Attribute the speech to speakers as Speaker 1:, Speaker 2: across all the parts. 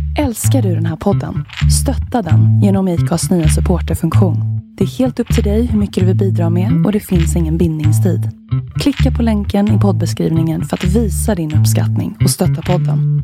Speaker 1: Älskar du den här podden? Stötta den genom IKAs nya supporterfunktion. Det är helt upp till dig hur mycket du vill bidra med och det finns ingen bindningstid. Klicka på länken i poddbeskrivningen för att visa din uppskattning och stötta podden.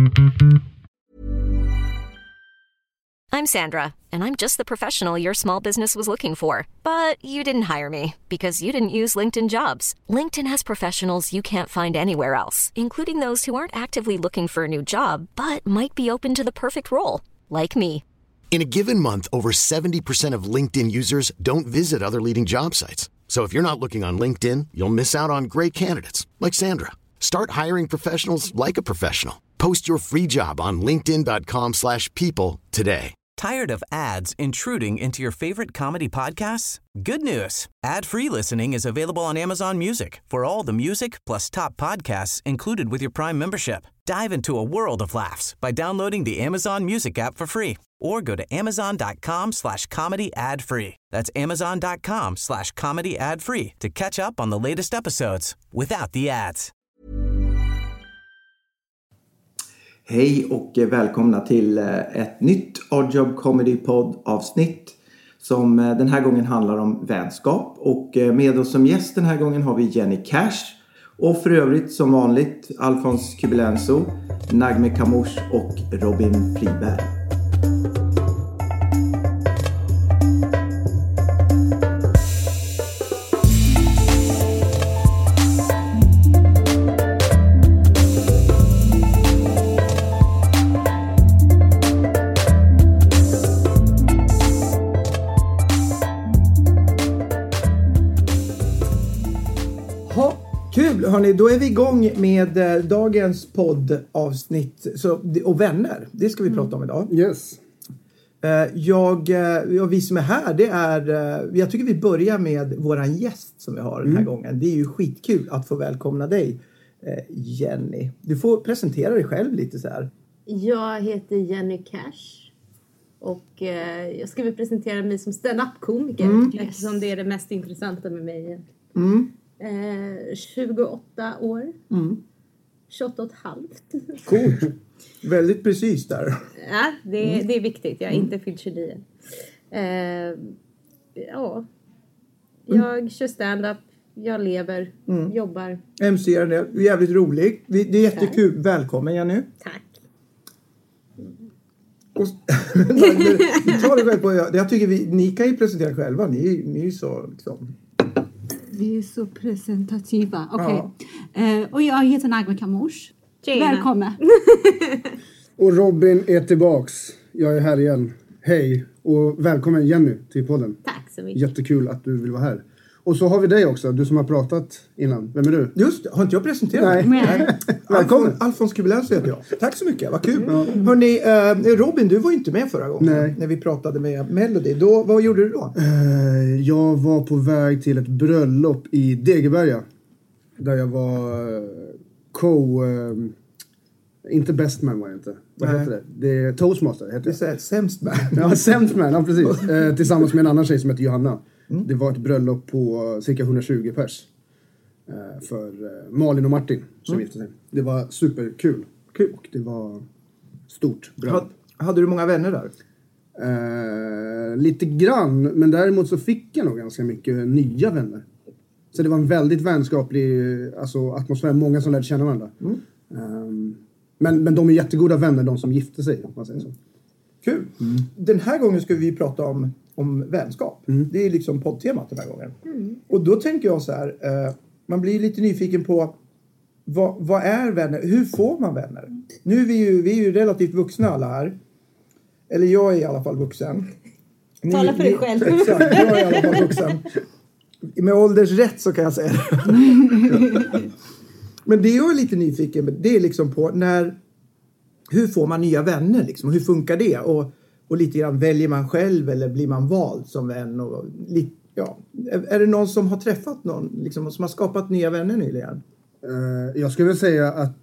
Speaker 2: I'm Sandra, and I'm just the professional your small business was looking for. But you didn't hire me because you didn't use LinkedIn Jobs. LinkedIn has professionals you can't find anywhere else, including those who aren't actively looking for a new job, but might be open to the perfect role, like me.
Speaker 3: In a given month, over 70% of LinkedIn users don't visit other leading job sites. So if you're not looking on LinkedIn, you'll miss out on great candidates like Sandra. Start hiring professionals like a professional. Post your free job on linkedin.com/people today.
Speaker 4: Tired of ads intruding into your favorite comedy podcasts? Good news. Ad-free listening is available on Amazon Music for all the music plus top podcasts included with your Prime membership. Dive into a world of laughs by downloading the Amazon Music app for free or go to amazon.com/comedy ad-free. That's amazon.com/comedy ad-free to catch up on the latest episodes without the ads.
Speaker 5: Hej och välkomna till ett nytt Odd Job Comedy Pod avsnitt som den här gången handlar om vänskap. Och med oss som gäst den här gången har vi Jenny Cash och för övrigt som vanligt Alphonse Kubelenso, Nagme Kamouche och Robin Friberg. Kul, hörni, då är vi igång med dagens poddavsnitt och vänner. Det ska vi prata om idag.
Speaker 6: Yes.
Speaker 5: Vi som är här, det är, jag tycker vi börjar med våran gäst som vi har den här gången. Det är ju skitkul att få välkomna dig, Jenny. Du får presentera dig själv lite så här.
Speaker 7: Jag heter Jenny Cash och jag ska väl presentera mig som stand-up-komiker eftersom det är det mest intressanta med mig. 28 år. 28 och ett halvt.
Speaker 5: Coolt. Väldigt precis där.
Speaker 7: Ja, det är viktigt. Jag har inte fyllt 29. Jag kör stand-up. Jag lever. Jobbar.
Speaker 5: MC-are det. Jävligt roligt. Det är jättekul. Välkommen, Jenny.
Speaker 7: Tack.
Speaker 5: Jag tycker ni kan ju presentera själva. Ni är så liksom...
Speaker 8: Vi är så presentativa. Okej. Och jag heter Nagme Kamouche. Välkommen.
Speaker 6: Och Robin är tillbaks. Jag är här igen. Hej. Och välkommen Jenny till podden.
Speaker 7: Tack så mycket.
Speaker 6: Jättekul att du vill vara här. Och så har vi dig också. Du som har pratat innan. Vem är du?
Speaker 5: Just, har inte jag presenterat?
Speaker 6: Nej. Välkommen.
Speaker 5: Alphonse Kubelenso heter jag. Tack så mycket, vad kul. Hörrni, Robin, du var ju inte med förra gången. När vi pratade med Melody. Vad gjorde du då?
Speaker 6: Jag var på väg till ett bröllop i Degeberga. Där jag var inte best man var jag inte. Vad heter det? Det är Toastmaster heter
Speaker 5: det. Sämst man.
Speaker 6: Ja, sämst man, ja precis. Tillsammans med en annan tjej som heter Johanna. Det var ett bröllop på cirka 120 pers. För Malin och Martin som gifte sig. Det var superkul. Och det var stort bröllop.
Speaker 5: Hade du många vänner där?
Speaker 6: Lite grann. Men däremot så fick jag nog ganska mycket nya vänner. Så det var en väldigt vänskaplig atmosfär. Många som lärde känna varandra. Men de är jättegoda vänner, de som gifte sig. Om man säger så.
Speaker 5: Kul. Den här gången ska vi prata om vänskap. Det är liksom poddtemat den här gången. Och då tänker jag så här. Man blir lite nyfiken på vad är vänner? Hur får man vänner? Nu är vi ju relativt vuxna alla här. Eller jag är i alla fall vuxen.
Speaker 7: Tala för dig själv.
Speaker 5: Exakt, jag är i alla fall vuxen. Med ålders rätt så kan jag säga det. Men det jag är lite nyfiken, det är liksom på hur får man nya vänner liksom? Hur funkar det? Och lite grann, väljer man själv eller blir man vald som vän? Och är det någon som har träffat någon liksom, som har skapat nya vänner nyligen?
Speaker 6: Jag skulle väl säga att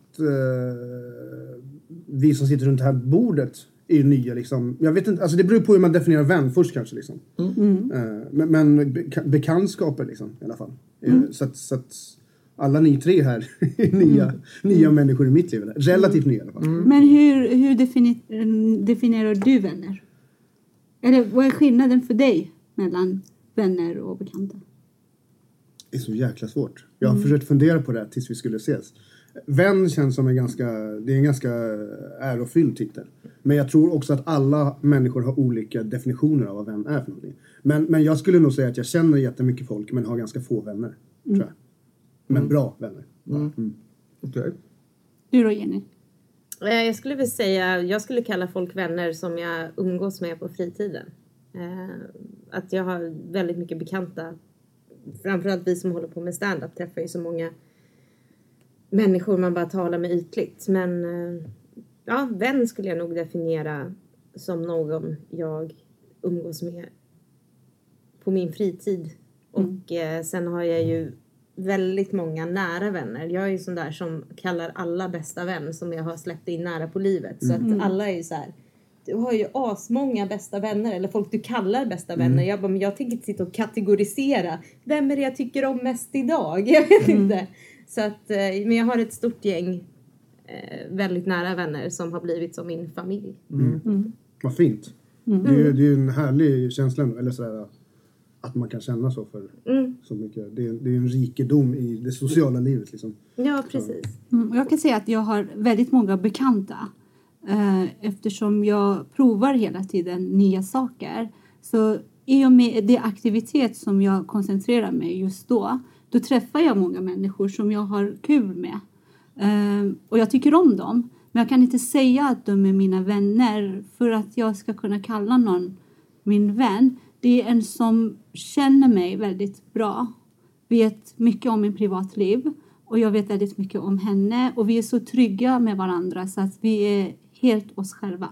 Speaker 6: vi som sitter runt det här bordet är ju nya liksom. Jag vet inte, alltså det beror på hur man definierar vän först kanske liksom. Men bekantskaper liksom i alla fall. Så att alla ni 3 här är nya människor i mitt liv. Relativt nya i alla fall.
Speaker 8: Men hur definierar du vänner? Eller vad är skillnaden för dig mellan vänner och bekanta?
Speaker 6: Det är så jäkla svårt. Jag har försökt fundera på det tills vi skulle ses. Vän känns som en ganska ärofylld titel. Men jag tror också att alla människor har olika definitioner av vad vän är för någonting. Men jag skulle nog säga att jag känner jättemycket folk men har ganska få vänner. Tror jag. Men bra vänner.
Speaker 5: Okay.
Speaker 8: Du då, Jenny?
Speaker 7: Jag skulle väl säga, jag skulle kalla folk vänner som jag umgås med på fritiden. Att jag har väldigt mycket bekanta. Framförallt vi som håller på med stand-up träffar ju så många människor man bara talar med ytligt. Men ja, vän skulle jag nog definiera som någon jag umgås med på min fritid. Och sen har jag ju väldigt många nära vänner. Jag är ju sån där som kallar alla bästa vän som jag har släppt in nära på livet. Så att alla är ju så här, du har ju asmånga bästa vänner. Eller folk du kallar bästa vänner. Jag bara, men jag tänker inte sitta och kategorisera. Vem är det jag tycker om mest idag? Jag vet inte. Så att, men jag har ett stort gäng väldigt nära vänner som har blivit som min familj.
Speaker 6: Vad fint. Det är ju en härlig känsla. Eller sådär, att man kan känna så för så mycket. Det är en rikedom i det sociala livet. Liksom.
Speaker 7: Ja, precis.
Speaker 8: Jag kan säga att jag har väldigt många bekanta. Eftersom jag provar hela tiden nya saker. Så i och med det aktivitet som jag koncentrerar mig just då träffar jag många människor som jag har kul med. Och jag tycker om dem. Men jag kan inte säga att de är mina vänner. För att jag ska kunna kalla någon min vän. Det är en som känner mig väldigt bra. Vet mycket om min privatliv. Och jag vet väldigt mycket om henne. Och vi är så trygga med varandra. Så att vi är helt oss själva.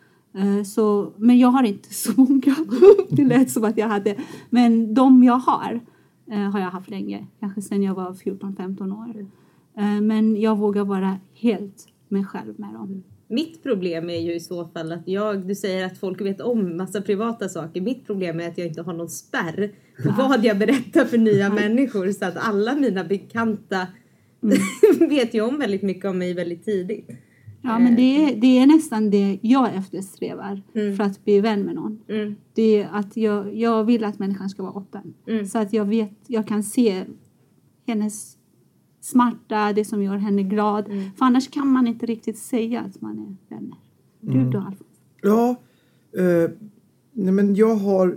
Speaker 8: Men jag har inte så många. Det lät som att jag hade. Men de jag har jag haft länge. Kanske sedan jag var 14-15 år. Men jag vågar vara helt mig själv med dem.
Speaker 7: Mitt problem är ju i så fall att du säger att folk vet om massa privata saker. Mitt problem är att jag inte har någon spärr på vad jag berättar för nya människor. Så att alla mina bekanta vet ju om väldigt mycket om mig väldigt tidigt.
Speaker 8: Ja, men det är nästan det jag eftersträvar för att bli vän med någon. Det är att jag vill att människan ska vara öppen. Så att jag kan se hennes smärta, det som gör henne glad. För annars kan man inte riktigt säga att man är vänner. Du då, Alfons?
Speaker 5: Ja, nej men jag har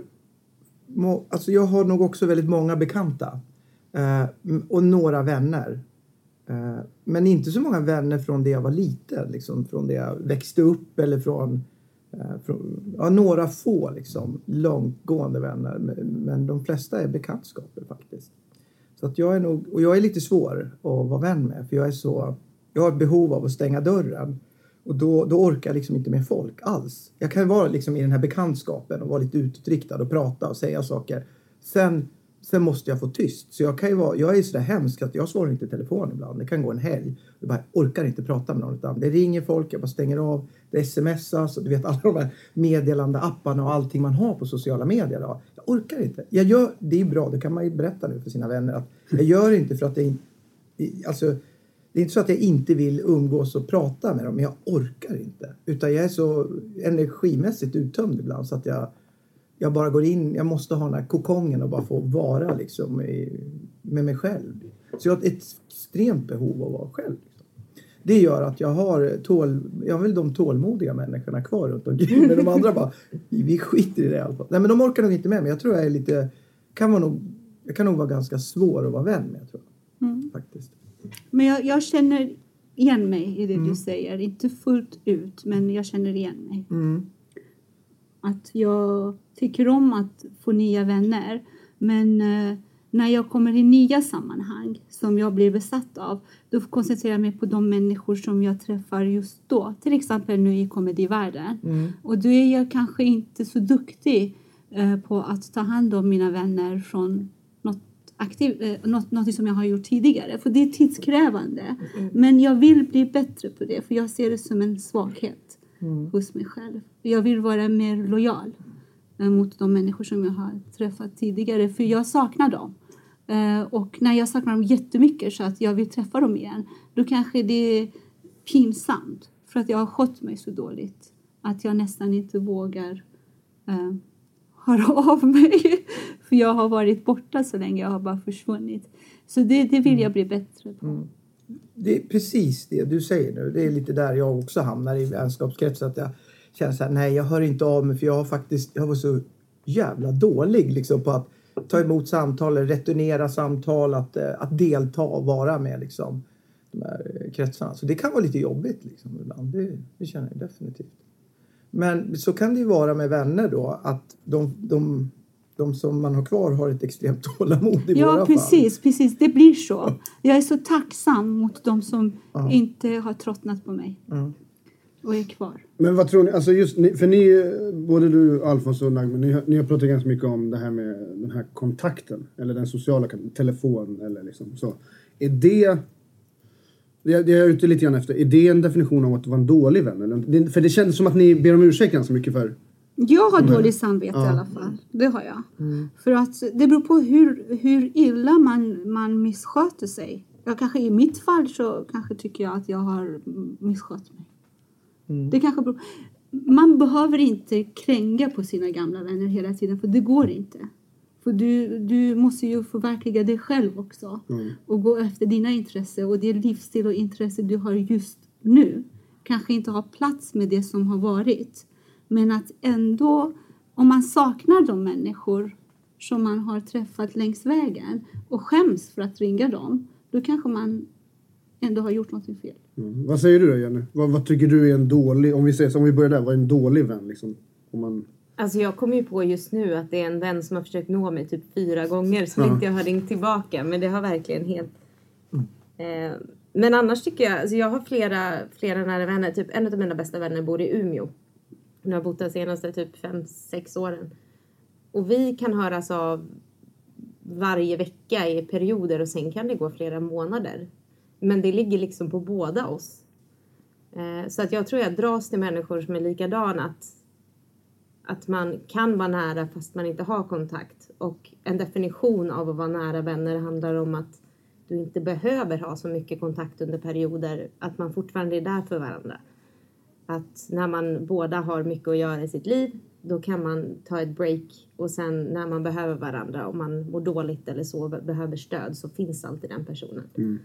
Speaker 5: nog också väldigt många bekanta. Och några vänner. Men inte så många vänner från det jag var liten. Liksom, från det jag växte upp. Eller från några få liksom, långtgående vänner. Men de flesta är bekantskaper faktiskt. Så att jag är lite svår att vara vän med. För jag har ett behov av att stänga dörren. Och då orkar jag liksom inte med folk alls. Jag kan vara liksom i den här bekantskapen och vara lite utåtriktad och prata och säga saker. Sen måste jag få tyst. Så jag är sådär hemsk att jag svarar inte i telefon ibland. Det kan gå en helg. Jag bara orkar inte prata med någon. Utan det ringer folk, jag bara stänger av. Det smsas och du vet alla de här meddelande apparna och allting man har på sociala medier. Då. Jag orkar inte. Det är bra, det kan man ju berätta nu för sina vänner. Att jag gör inte för att det är inte så att jag inte vill umgås och prata med dem. Men jag orkar inte. Utan jag är så energimässigt uttömd ibland så att jag bara går in, jag måste ha den här kokongen och bara få vara liksom med mig själv. Så jag har ett extremt behov av att vara själv. Liksom. Det gör att jag har väl de tålmodiga människorna kvar runt omkring. Men de andra bara, vi skiter i det i alla fall. Nej, men de orkar nog inte med mig. Jag tror jag är lite, jag kan nog vara ganska svår att vara vän med, tror jag. Faktiskt.
Speaker 8: Men jag känner igen mig i det du säger. Inte fullt ut, men jag känner igen mig. Att jag tycker om att få nya vänner. Men när jag kommer i nya sammanhang som jag blir besatt av. Då koncentrerar jag mig på de människor som jag träffar just då. Till exempel nu i komedivärlden. Och då är jag kanske inte så duktig på att ta hand om mina vänner från något som jag har gjort tidigare. För det är tidskrävande. Men jag vill bli bättre på det. För jag ser det som en svaghet hos mig själv. Jag vill vara mer lojal mot de människor som jag har träffat tidigare. För jag saknar dem. Och när jag saknar dem jättemycket så att jag vill träffa dem igen. Då kanske det är pinsamt. För att jag har skött mig så dåligt. Att jag nästan inte vågar höra av mig. För jag har varit borta så länge. Jag har bara försvunnit. Så det vill jag bli bättre på.
Speaker 5: Det är precis det du säger nu. Det är lite där jag också hamnar i vänskapskrets. Att jag känner så här, nej jag hör inte av mig. För jag var så jävla dålig liksom, på att ta emot samtal, returnera samtal, att delta och vara med liksom, de här kretsarna. Så det kan vara lite jobbigt liksom, ibland. Det känner jag definitivt. Men så kan det ju vara med vänner då, att de som man har kvar har ett extremt tålamod i våra fall.
Speaker 8: Ja, precis. Det blir så. Jag är så tacksam mot de som inte har tröttnat på mig. Och är kvar.
Speaker 6: Men vad tror ni, alltså just för ni, både du, Alfons och Nagme, ni har pratat ganska mycket om det här med den här kontakten. Eller den sociala telefon eller liksom så. Är det, jag är ute lite grann efter, är det en definition av att vara en dålig vän? Eller? För det känns som att ni ber om ursäkt ganska mycket för.
Speaker 8: Jag har dåligt samvete i alla fall. Det har jag. För att det beror på hur illa man missköter sig. Jag kanske i mitt fall så kanske tycker jag att jag har misskött mig. Det kanske beror. Man behöver inte kränga på sina gamla vänner hela tiden. För det går inte. För du måste ju förverkliga dig själv också. Och gå efter dina intressen. Och det livsstil och intresse du har just nu. Kanske inte har plats med det som har varit. Men att ändå, om man saknar de människor som man har träffat längs vägen och skäms för att ringa dem, då kanske man ändå har gjort något fel.
Speaker 6: Vad säger du då, Jenny? Vad tycker du är en dålig, om vi börjar där, vad är en dålig vän liksom?
Speaker 7: Alltså jag kommer ju på just nu att det är en vän som har försökt nå mig typ 4 gånger som inte jag har ringt tillbaka. Men det har verkligen helt... Men annars tycker jag, alltså jag har flera nära vänner. Typ en av mina bästa vänner bor i Umeå. Hon har bott där senaste typ 5-6 åren. Och vi kan höras av varje vecka i perioder. Och sen kan det gå flera månader. Men det ligger liksom på båda oss. Så att jag tror jag dras till människor som är likadana. Att man kan vara nära fast man inte har kontakt. Och en definition av att vara nära vänner handlar om att du inte behöver ha så mycket kontakt under perioder. Att man fortfarande är där för varandra. Att när man båda har mycket att göra i sitt liv, då kan man ta ett break. Och sen när man behöver varandra, om man mår dåligt eller så, behöver stöd, så finns alltid den personen.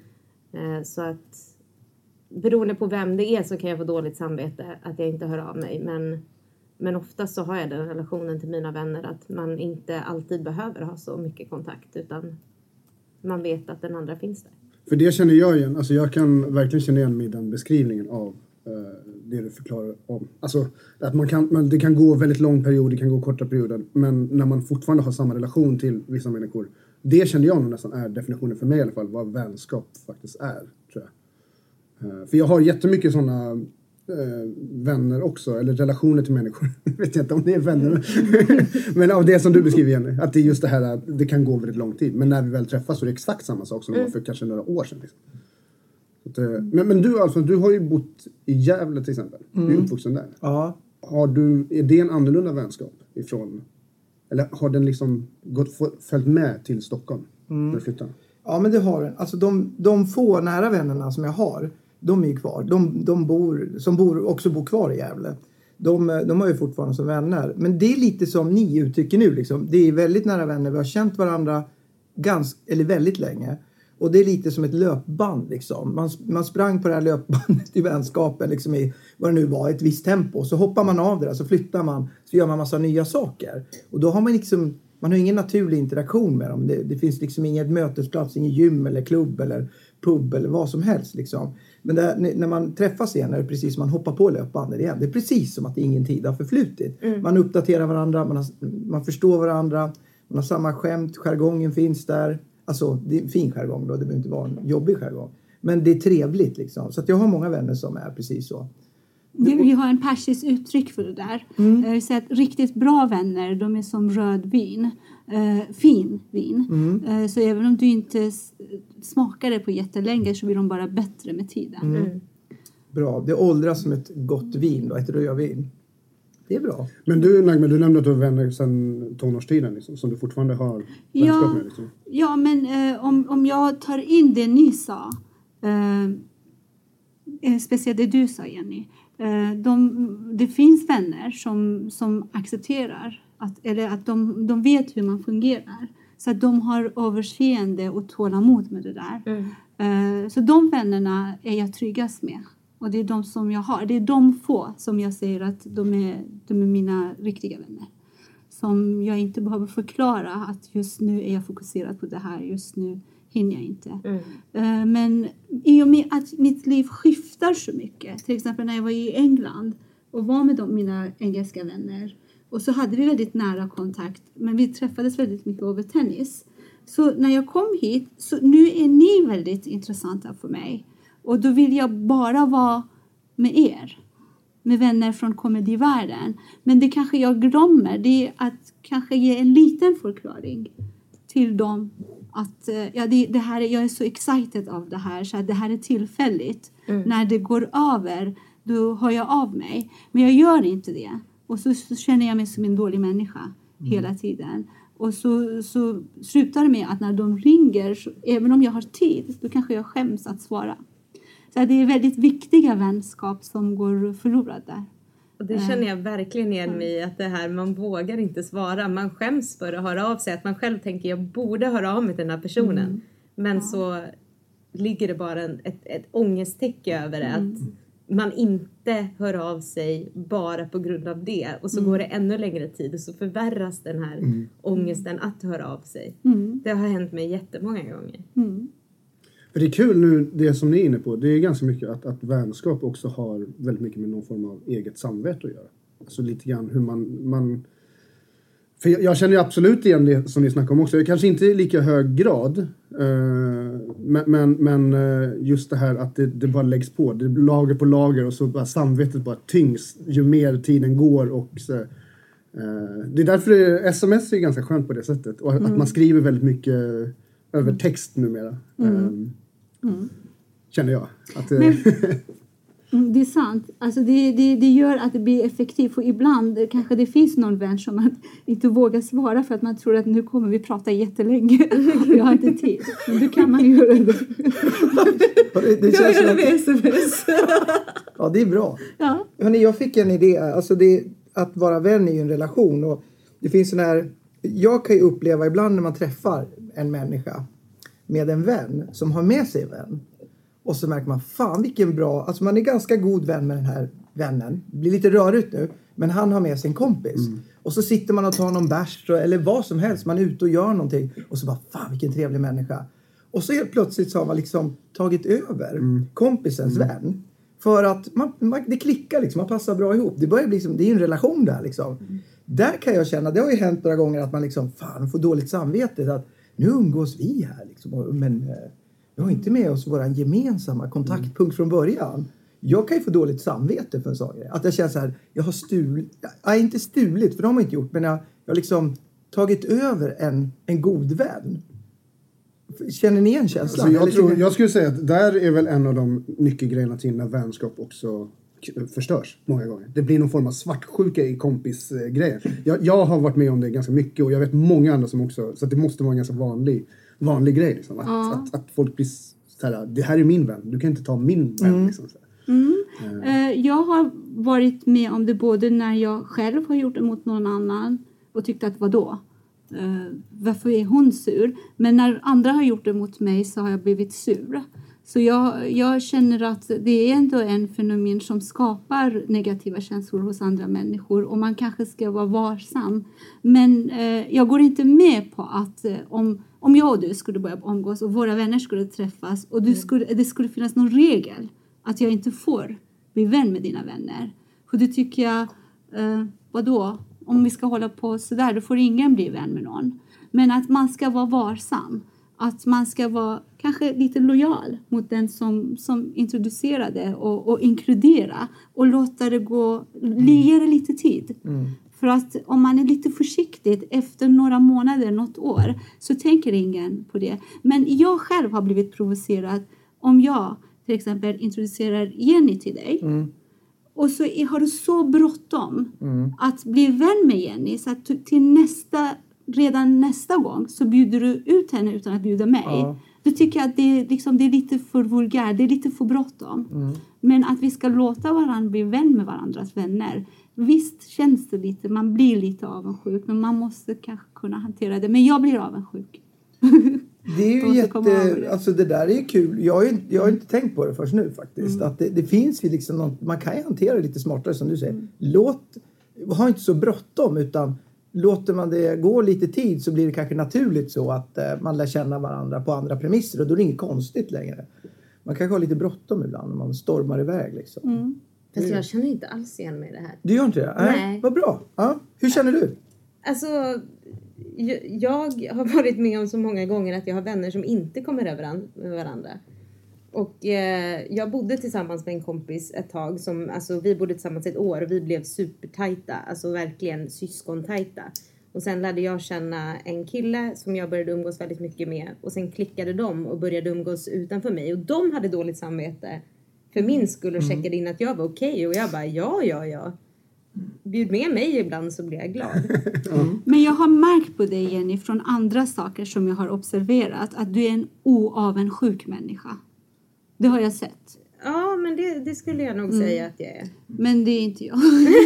Speaker 7: Så att beroende på vem det är så kan jag få dåligt samvete att jag inte hör av mig. Men oftast så har jag den relationen till mina vänner att man inte alltid behöver ha så mycket kontakt, utan man vet att den andra finns där.
Speaker 6: För det känner jag igen, alltså jag kan verkligen känna igen mig i den beskrivningen av det du förklarar om. Alltså att det kan gå väldigt lång period, det kan gå korta perioder, men när man fortfarande har samma relation till vissa människor, det känner jag nog nästan är definitionen för mig i alla fall, vad vänskap faktiskt är, tror jag. För jag har jättemycket sådana vänner också, eller relationer till människor. Jag vet inte om det är vänner. Men av det som du beskriver, Jenny, att det är just det här att det kan gå väldigt lång tid. Men när vi väl träffas så är det exakt samma sak som det var för kanske några år sedan. Liksom. Men du, alltså, du har ju bott i Gävle till exempel. Du är uppvuxen där.
Speaker 5: Ja.
Speaker 6: Är det en annorlunda vänskap ifrån, eller har den liksom följt med till Stockholm när du flyttade? Ja,
Speaker 5: men det har den. Alltså de få nära vännerna som jag har, de är ju kvar. De bor kvar i Gävle. De har ju fortfarande som vänner. Men det är lite som ni uttrycker nu. Liksom. Det är väldigt nära vänner. Vi har känt varandra väldigt länge. Och det är lite som ett löpband. Liksom. Man sprang på det här löpbandet i vänskapen liksom, i vad det nu var, ett visst tempo. Så hoppar man av det där, så flyttar man. Så gör man massa nya saker. Och då har man liksom... Man har ingen naturlig interaktion med dem. Det finns liksom ingen mötesplats, ingen gym eller klubb eller pub eller vad som helst. Liksom. Men när man träffas igen är det precis som man hoppar på löpbandet igen. Det är precis som att ingen tid har förflutit. Man uppdaterar varandra, man förstår varandra. Man har samma skämt, jargongen finns där. Alltså det är en fin jargong då, det behöver inte vara en jobbig jargong. Men det är trevligt liksom. Så att jag har många vänner som är precis så.
Speaker 8: Vi har en persiskt uttryck för det där. Jag vill säga att riktigt bra vänner, de är som röd vin. Fin vin. Så även om du inte smakar det på jättelänge så blir de bara bättre med tiden.
Speaker 5: Bra, det åldras som ett gott vin då, ett rödvin. det är bra.
Speaker 6: Men du nämnde att du har vänner sedan tonårstiden liksom, som du fortfarande har vänskap med. Liksom.
Speaker 8: Ja, men om jag tar in det ni sa, speciellt det du sa, Jenny. Det finns vänner som accepterar att de vet hur man fungerar. Så att de har överseende och tålamod med det där. Så de vännerna är jag tryggast med. Och det är de som jag har. Det är de få som jag säger att de är mina riktiga vänner. Som jag inte behöver förklara att just nu är jag fokuserad på det här. Just nu hinner jag inte. Men i och med att mitt liv skiftar så mycket. Till exempel när jag var i England och var med mina engelska vänner. Och så hade vi väldigt nära kontakt. Men vi träffades väldigt mycket över tennis. Så när jag kom hit, så nu är ni väldigt intressanta för mig. Och då vill jag bara vara med er. Med vänner från komedivärlden. Men det kanske jag glömmer. Det är att kanske ge en liten förklaring till dem. Att det här, jag är så excited av det här. Så att det här är tillfälligt. När det går över, då hör jag av mig. Men jag gör inte det. Och så känner jag mig som en dålig människa hela tiden. Och så slutar det med att när de ringer, så, även om jag har tid, då kanske jag skäms att svara. Så det är väldigt viktiga vänskap som går förlorade där.
Speaker 7: Och det känner jag verkligen igen mig i, att det här, man vågar inte svara. Man skäms för att höra av sig. Att man själv tänker, jag borde höra av mig till den här personen. Men så ligger det bara ett ångesttäcke över det. Att man inte hör av sig bara på grund av det. Och så går det ännu längre tid. Och så förvärras den här ångesten att höra av sig. Det har hänt mig jättemånga gånger.
Speaker 6: För det är kul nu, det som ni är inne på. Det är ganska mycket att vänskap också har väldigt mycket med någon form av eget samvete att göra. Alltså lite grann hur man för jag känner ju absolut igen det som ni snackar om också. Kanske inte i lika hög grad. Men just det här att det bara läggs på. Det är lager på lager och så bara samvetet bara tyngs ju mer tiden går. Och så, det är därför sms är ganska skönt på det sättet. Och att man skriver väldigt mycket över text numera. Känner jag. Att,
Speaker 8: det är sant. Alltså det gör att det blir effektivt. För ibland kanske det finns någon vän som man inte vågar svara. För att man tror att nu kommer vi prata jättelänge. Jag har inte tid. Men då kan man göra det.
Speaker 5: Det känns
Speaker 8: jag gör det med sms.
Speaker 5: Ja, det är bra.
Speaker 8: Ja.
Speaker 5: Hörrni, jag fick en idé. Alltså att vara vän är ju en relation. Och det finns sån här... Jag kan ju uppleva ibland när man träffar en människa med en vän som har med sig en vän. Och så märker man, fan vilken bra... Alltså man är ganska god vän med den här vännen. Det blir lite rörigt nu. Men han har med sig en kompis. Och så sitter man och tar någon bärs eller vad som helst. Man är ute och gör någonting. Och så bara, fan vilken trevlig människa. Och så helt plötsligt så har man liksom tagit över kompisens vän. För att det klickar liksom. Man passar bra ihop. Det börjar bli som, det är en relation där liksom. Där kan jag känna, det har ju hänt några gånger att man liksom, fan får dåligt samvete. Att nu umgås vi här liksom. Men... Vi har inte med oss vår gemensamma kontaktpunkt från början. Jag kan ju få dåligt samvete för en sak. Att jag känner så här, jag har inte stulit, för det har man inte gjort. Men jag har liksom tagit över en god vän. Känner ni en känsla?
Speaker 6: Alltså jag skulle säga att där är väl en av de nyckelgrejerna till när vänskap också förstörs många gånger. Det blir någon form av svartsjuka i kompisgrejer. Jag har varit med om det ganska mycket och jag vet många andra som också, så att det måste vara en ganska vanlig grej. Liksom. Att folk blir så här, det här är min vän, du kan inte ta min vän. Liksom, så
Speaker 8: jag har varit med om det både när jag själv har gjort det mot någon annan och tyckte att vadå? Varför är hon sur? Men när andra har gjort det mot mig så har jag blivit sur. Så jag känner att det är ändå en fenomen som skapar negativa känslor hos andra människor. Och man kanske ska vara varsam. Men jag går inte med på att om jag och du skulle börja omgås och våra vänner skulle träffas. Och det skulle finnas någon regel att jag inte får bli vän med dina vänner. För det tycker jag, vadå? Om vi ska hålla på sådär, då får ingen bli vän med någon. Men att man ska vara varsam. Att man ska vara kanske lite lojal mot den som introducerade och inkludera. Och låta det gå, ge det lite tid. För att om man är lite försiktig efter några månader, något år, så tänker ingen på det. Men jag själv har blivit provocerad om jag till exempel introducerar Jenny till dig. Och så har du så bråttom att bli vän med Jenny. Så att till redan nästa gång så bjuder du ut henne utan att bjuda mig. Ja. Du tycker att det är lite för vulgär, det är lite för bråttom. Men att vi ska låta varandra bli vän med varandras vänner. Visst känns det lite, man blir lite avundsjuk. Men man måste kanske kunna hantera det. Men jag blir avundsjuk.
Speaker 5: Det är ju alltså det där är ju kul. Jag har inte tänkt på det först nu faktiskt. Att det finns ju liksom något, man kan ju hantera det lite smartare som du säger. Ha inte så bråttom, utan låter man det gå lite tid så blir det kanske naturligt så att man lär känna varandra på andra premisser. Och då är det inget konstigt längre. Man kanske har lite bråttom ibland när man stormar iväg liksom.
Speaker 7: Fast jag känner inte alls igen mig i det här.
Speaker 5: Du gör inte det? Nej. Vad bra. Ja. Hur känner du?
Speaker 7: Alltså, jag har varit med om så många gånger att jag har vänner som inte kommer över med varandra. Och jag bodde tillsammans med en kompis ett tag. Vi bodde tillsammans ett år och vi blev supertajta. Alltså verkligen syskontajta. Och sen lärde jag känna en kille som jag började umgås väldigt mycket med. Och sen klickade de och började umgås utanför mig. Och de hade dåligt samvete för min skull och checkade in att jag var okej. Och jag bara, ja. Bjud med mig ibland så blir jag glad.
Speaker 8: Men jag har märkt på dig, Jenny, från andra saker som jag har observerat. Att du är en oavundsjuk människa. Det har jag sett.
Speaker 7: Ja, men det skulle jag nog säga att jag är.
Speaker 8: Men det är inte jag.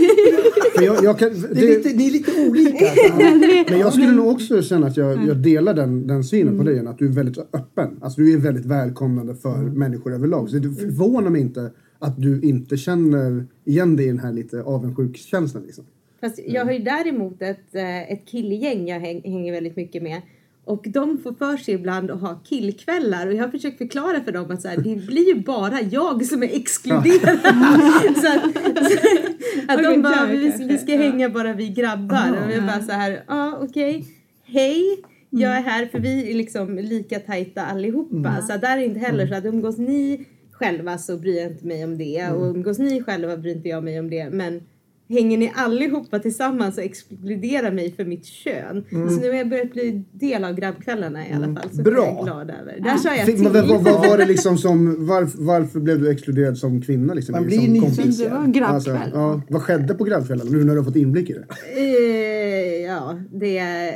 Speaker 5: Ni är lite olika.
Speaker 6: Men jag skulle nog också känna att jag delar den synen på dig. Att du är väldigt öppen. Alltså du är väldigt välkomnande för människor överlag. Så det förvånar mig inte att du inte känner igen dig i den här lite avundsjuk-känslan. Liksom.
Speaker 7: Fast jag har ju däremot ett killgäng jag hänger väldigt mycket med. Och de får för sig ibland att ha killkvällar. Och jag har försökt förklara för dem att så här, det blir ju bara jag som är exkluderad. så att de bara, vi ska hänga bara vi grabbar. Och jag bara så här, okej. Hej, jag är här för vi är liksom lika tajta allihopa. Så där är inte heller så att umgås ni själva så bryr jag inte mig om det. Och umgås ni själva bryr inte jag mig om det. Men hänger ni allihopa tillsammans och exkluderar mig för mitt kön. Så nu har jag börjat bli del av grabbkvällarna i alla fall. Så
Speaker 5: bra.
Speaker 7: är jag glad över. Där sa jag
Speaker 6: vad var det liksom som, varför blev du exkluderad som kvinna? Liksom,
Speaker 5: man blir nyfiken.
Speaker 8: Det var en grabbkväll.
Speaker 6: Alltså, vad skedde på grabbkvällen nu när du har fått inblick i det?
Speaker 7: Ja, det är...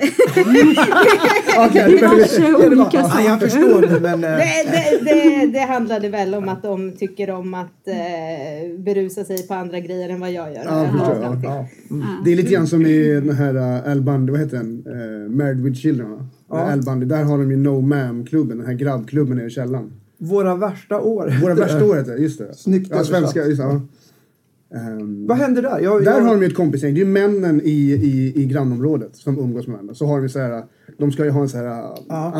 Speaker 5: Jag förstår det, men...
Speaker 7: det handlade väl om att de tycker om att berusa sig på andra grejer än vad jag gör.
Speaker 6: Det är lite grann som i den här Al Bundy, vad heter den? Married with Children. Al Bundy, där har de ju No Ma'am-klubben, den här grabbklubben nere i källaren.
Speaker 5: Våra värsta år
Speaker 6: heter det, just det.
Speaker 5: Snyggt.
Speaker 6: Ja, svenska, just det.
Speaker 5: Vad händer där?
Speaker 6: Där har de ju ett kompisgäng. Det är ju männen i grannområdet som umgås med varandra. Så har de så här, de ska ju ha en så här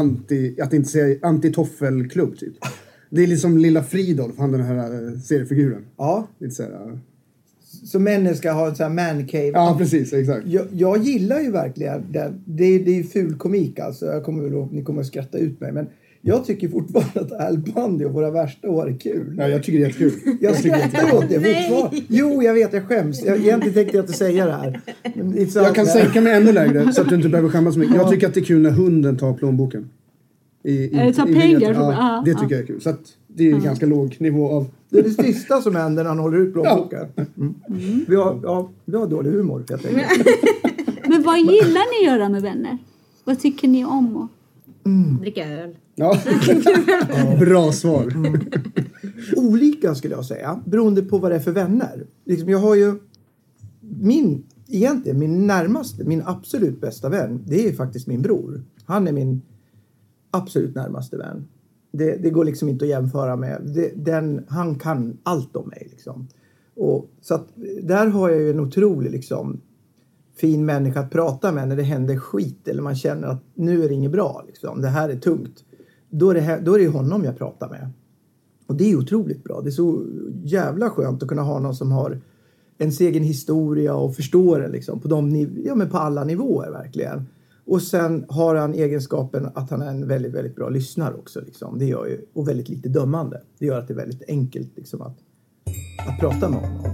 Speaker 6: anti-toffelklubb typ. Det är liksom Lilla Fridolf, han den här seriefiguren.
Speaker 5: Ja.
Speaker 6: Lite så här.
Speaker 5: Så männen ska ha en sån här man cave.
Speaker 6: Ja, precis, exakt.
Speaker 5: Jag gillar ju verkligen det är ju ful komik alltså. Ni kommer att skratta ut mig, men jag tycker fortfarande att Al Bundy och Våra värsta år är kul.
Speaker 6: Ja, jag tycker det är jättekul.
Speaker 5: Jag skrattar åt det fortfarande. Jo, jag vet, jag skäms. Egentligen tänkte jag inte säga det här.
Speaker 6: Jag kan sänka mig ännu lägre så att du inte behöver skämmas så mycket. Jag tycker att det är kul när hunden tar plånboken.
Speaker 8: Ta pengar.
Speaker 6: Ja, det tycker jag är kul. Så att det är ganska låg nivå av...
Speaker 5: Det är det sista som händer när han håller ut plånboken. Vi har dålig humor, jag tänker.
Speaker 8: Men vad gillar ni att göra med vänner? Vad tycker ni om?
Speaker 7: Dricka öl.
Speaker 6: Ja. Bra svar.
Speaker 5: Olika skulle jag säga. Beroende på vad det är för vänner. Liksom, jag har ju... Min närmaste, min absolut bästa vän, det är faktiskt min bror. Han är min absolut närmaste vän. Det går liksom inte att jämföra med. Han kan allt om mig liksom. Och, så att där har jag ju en otrolig liksom, fin människa att prata med när det händer skit. Eller man känner att nu är det inget bra. Liksom. Det här är tungt. Då är det ju honom jag pratar med. Och det är otroligt bra. Det är så jävla skönt att kunna ha någon som har ens egen historia och förstår den liksom, på alla nivåer verkligen. Och sen har han egenskapen att han är en väldigt, väldigt bra lyssnare också. Liksom. Det gör ju, och väldigt lite dömande. Det gör att det är väldigt enkelt liksom, att prata med honom.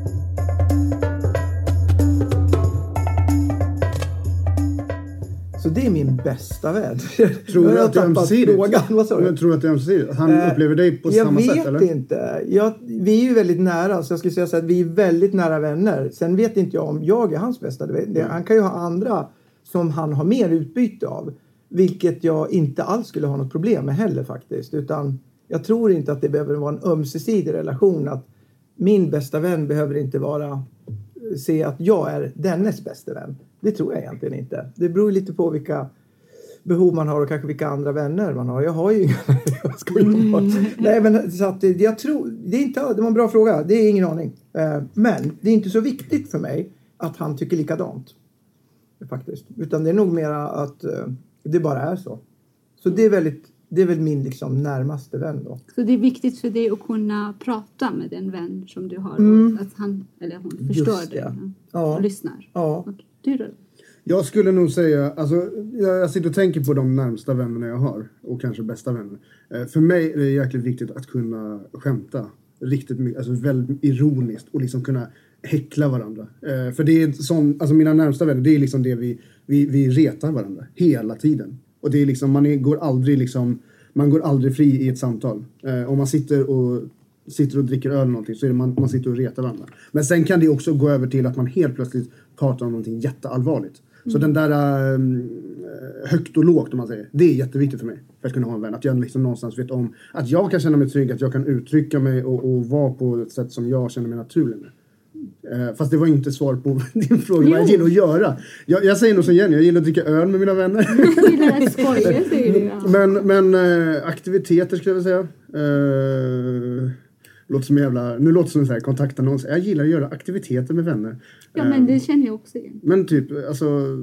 Speaker 5: Så det är min bästa vän.
Speaker 6: Tror du att det är ömsesidigt?
Speaker 5: Vad sa du?
Speaker 6: Jag tror att det är ömsesidigt. Han upplever dig på samma sätt, eller?
Speaker 5: Jag vet inte. Vi är ju väldigt nära, så jag skulle säga så att vi är väldigt nära vänner. Sen vet inte jag om jag är hans bästa vän. Han kan ju ha andra som han har mer utbyte av. Vilket jag inte alls skulle ha något problem med heller faktiskt. Utan jag tror inte att det behöver vara en ömsesidig relation. Att min bästa vän behöver inte se att jag är dennes bästa vän. Det tror jag egentligen inte. Det beror lite på vilka behov man har och kanske vilka andra vänner man har. Jag har ju inga. Nej, men så att jag tror det var en bra fråga. Det är ingen aning. Men det är inte så viktigt för mig att han tycker likadant. Faktiskt. Utan det är nog mera att det bara är så. Så det är väl min liksom närmaste vän då.
Speaker 8: Så det är viktigt för dig att kunna prata med den vän som du har. Och att han eller hon förstår dig och lyssnar. Ja. Och du då?
Speaker 6: Jag skulle nog säga, alltså, jag sitter och tänker på de närmsta vännerna jag har. Och kanske bästa vänner. För mig är det jäkligt viktigt att kunna skämta. Riktigt mycket, alltså väldigt ironiskt. Och liksom kunna häckla varandra. För det är sån, alltså mina närmsta vänner, det är liksom det vi retar varandra. Hela tiden. Och det är liksom, man går aldrig fri i ett samtal. Om man sitter och dricker öl eller någonting så är det man sitter och retar varandra. Men sen kan det också gå över till att man helt plötsligt pratar om någonting jätteallvarligt. Så den där högt och lågt, om man säger, det är jätteviktigt för mig för att kunna ha en vän. Att jag liksom någonstans vet om att jag kan känna mig trygg, att jag kan uttrycka mig och vara på ett sätt som jag känner mig naturlig med. Fast det var inte svar på din fråga vad jag gillar att göra. Jag säger nog som Jenny, jag gillar att dricka öl med mina vänner.
Speaker 8: Jag gillar att skoja, säger du. Ja.
Speaker 6: Men aktiviteter skulle jag säga. Nu låter det som en kontaktannons. Jag gillar att göra aktiviteter med vänner.
Speaker 8: Ja, men det känner jag också igen.
Speaker 6: Men typ, alltså,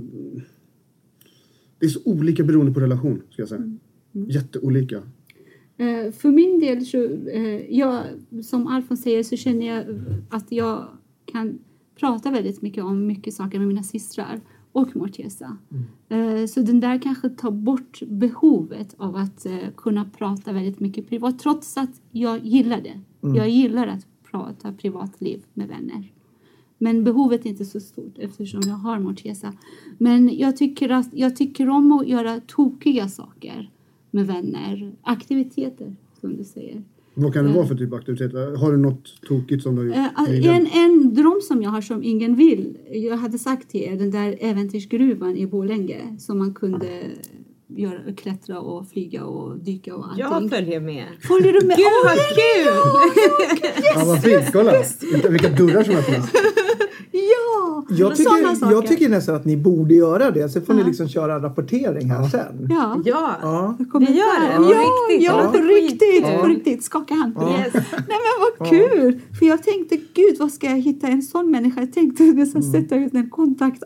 Speaker 6: det är så olika beroende på relation, ska jag säga. Jätteolika.
Speaker 8: För min del, jag, som Alfons säger, så känner jag att jag kan prata väldigt mycket om mycket saker med mina systrar och Mortesa. Så den där kanske tar bort behovet av att kunna prata väldigt mycket privat, trots att jag gillar det. Jag gillar att prata privatliv med vänner. Men behovet är inte så stort eftersom jag har Mortesa. Men jag tycker om att göra tokiga saker med vänner. Aktiviteter, som du säger.
Speaker 6: Vad kan det vara för typ av aktiviteter? Har du något tokigt som du...
Speaker 8: En dröm som jag har som ingen vill. Jag hade sagt till er, den där äventyrsgruvan i Borlänge. Som man kunde klättra och flyga och dyka och allting.
Speaker 7: Jag följer med.
Speaker 8: Följer du med?
Speaker 7: Gud vad kul!
Speaker 6: Ja, vad fint. Kolla. Vilka dörrar som öppnas.
Speaker 8: Ja!
Speaker 5: Jag tycker nästan att ni borde göra det. Så får ni liksom köra rapportering här sen.
Speaker 8: Ja.
Speaker 7: Vi gör det.
Speaker 8: På riktigt. Skaka hand.
Speaker 7: Yes.
Speaker 8: Nej, men vad kul! För jag tänkte, gud, vad ska jag hitta en sån människa? Jag tänkte att jag ska sätta ut en kontakt.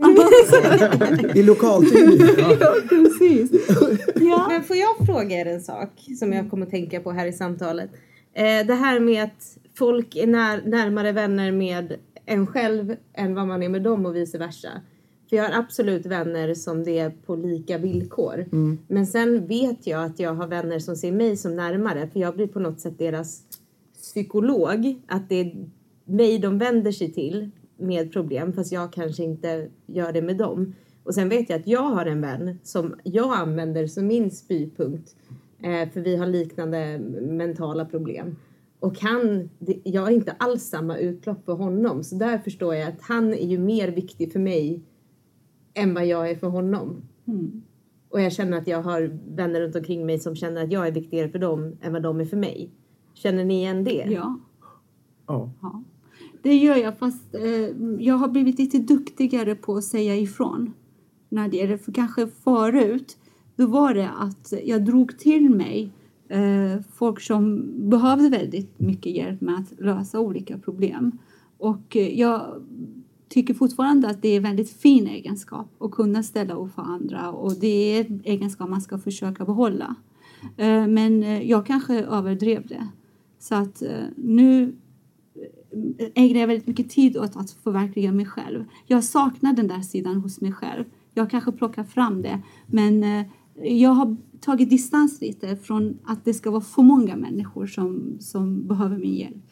Speaker 5: I lokaltidning.
Speaker 8: Ja, precis. Ja.
Speaker 7: Men får jag fråga er en sak som jag kommer att tänka på här i samtalet. Det här med att folk är närmare vänner med en själv än vad man är med dem och vice versa. För jag har absolut vänner som det är på lika villkor. Men sen vet jag att jag har vänner som ser mig som närmare. För jag blir på något sätt deras psykolog. Att det är mig de vänder sig till med problem. Fast jag kanske inte gör det med dem. Och sen vet jag att jag har en vän som jag använder som min spypunkt. För vi har liknande mentala problem. Och jag har inte alls samma utlopp för honom. Så där förstår jag att han är ju mer viktig för mig än vad jag är för honom. Och jag känner att jag har vänner runt omkring mig som känner att jag är viktigare för dem än vad de är för mig. Känner ni igen det?
Speaker 8: Ja.
Speaker 5: Ja.
Speaker 8: Det gör jag, fast jag har blivit lite duktigare på att säga ifrån. När det är det, för kanske förut, då var det att jag drog till mig folk som behövde väldigt mycket hjälp med att lösa olika problem. Och jag tycker fortfarande att det är en väldigt fin egenskap att kunna ställa upp för andra. Och det är en egenskap man ska försöka behålla. Men jag kanske överdrev det. Så att nu ägnar jag väldigt mycket tid åt att förverkliga mig själv. Jag saknar den där sidan hos mig själv. Jag kanske plockar fram det. Men jag har tagit distans lite från att det ska vara för många människor som behöver min hjälp.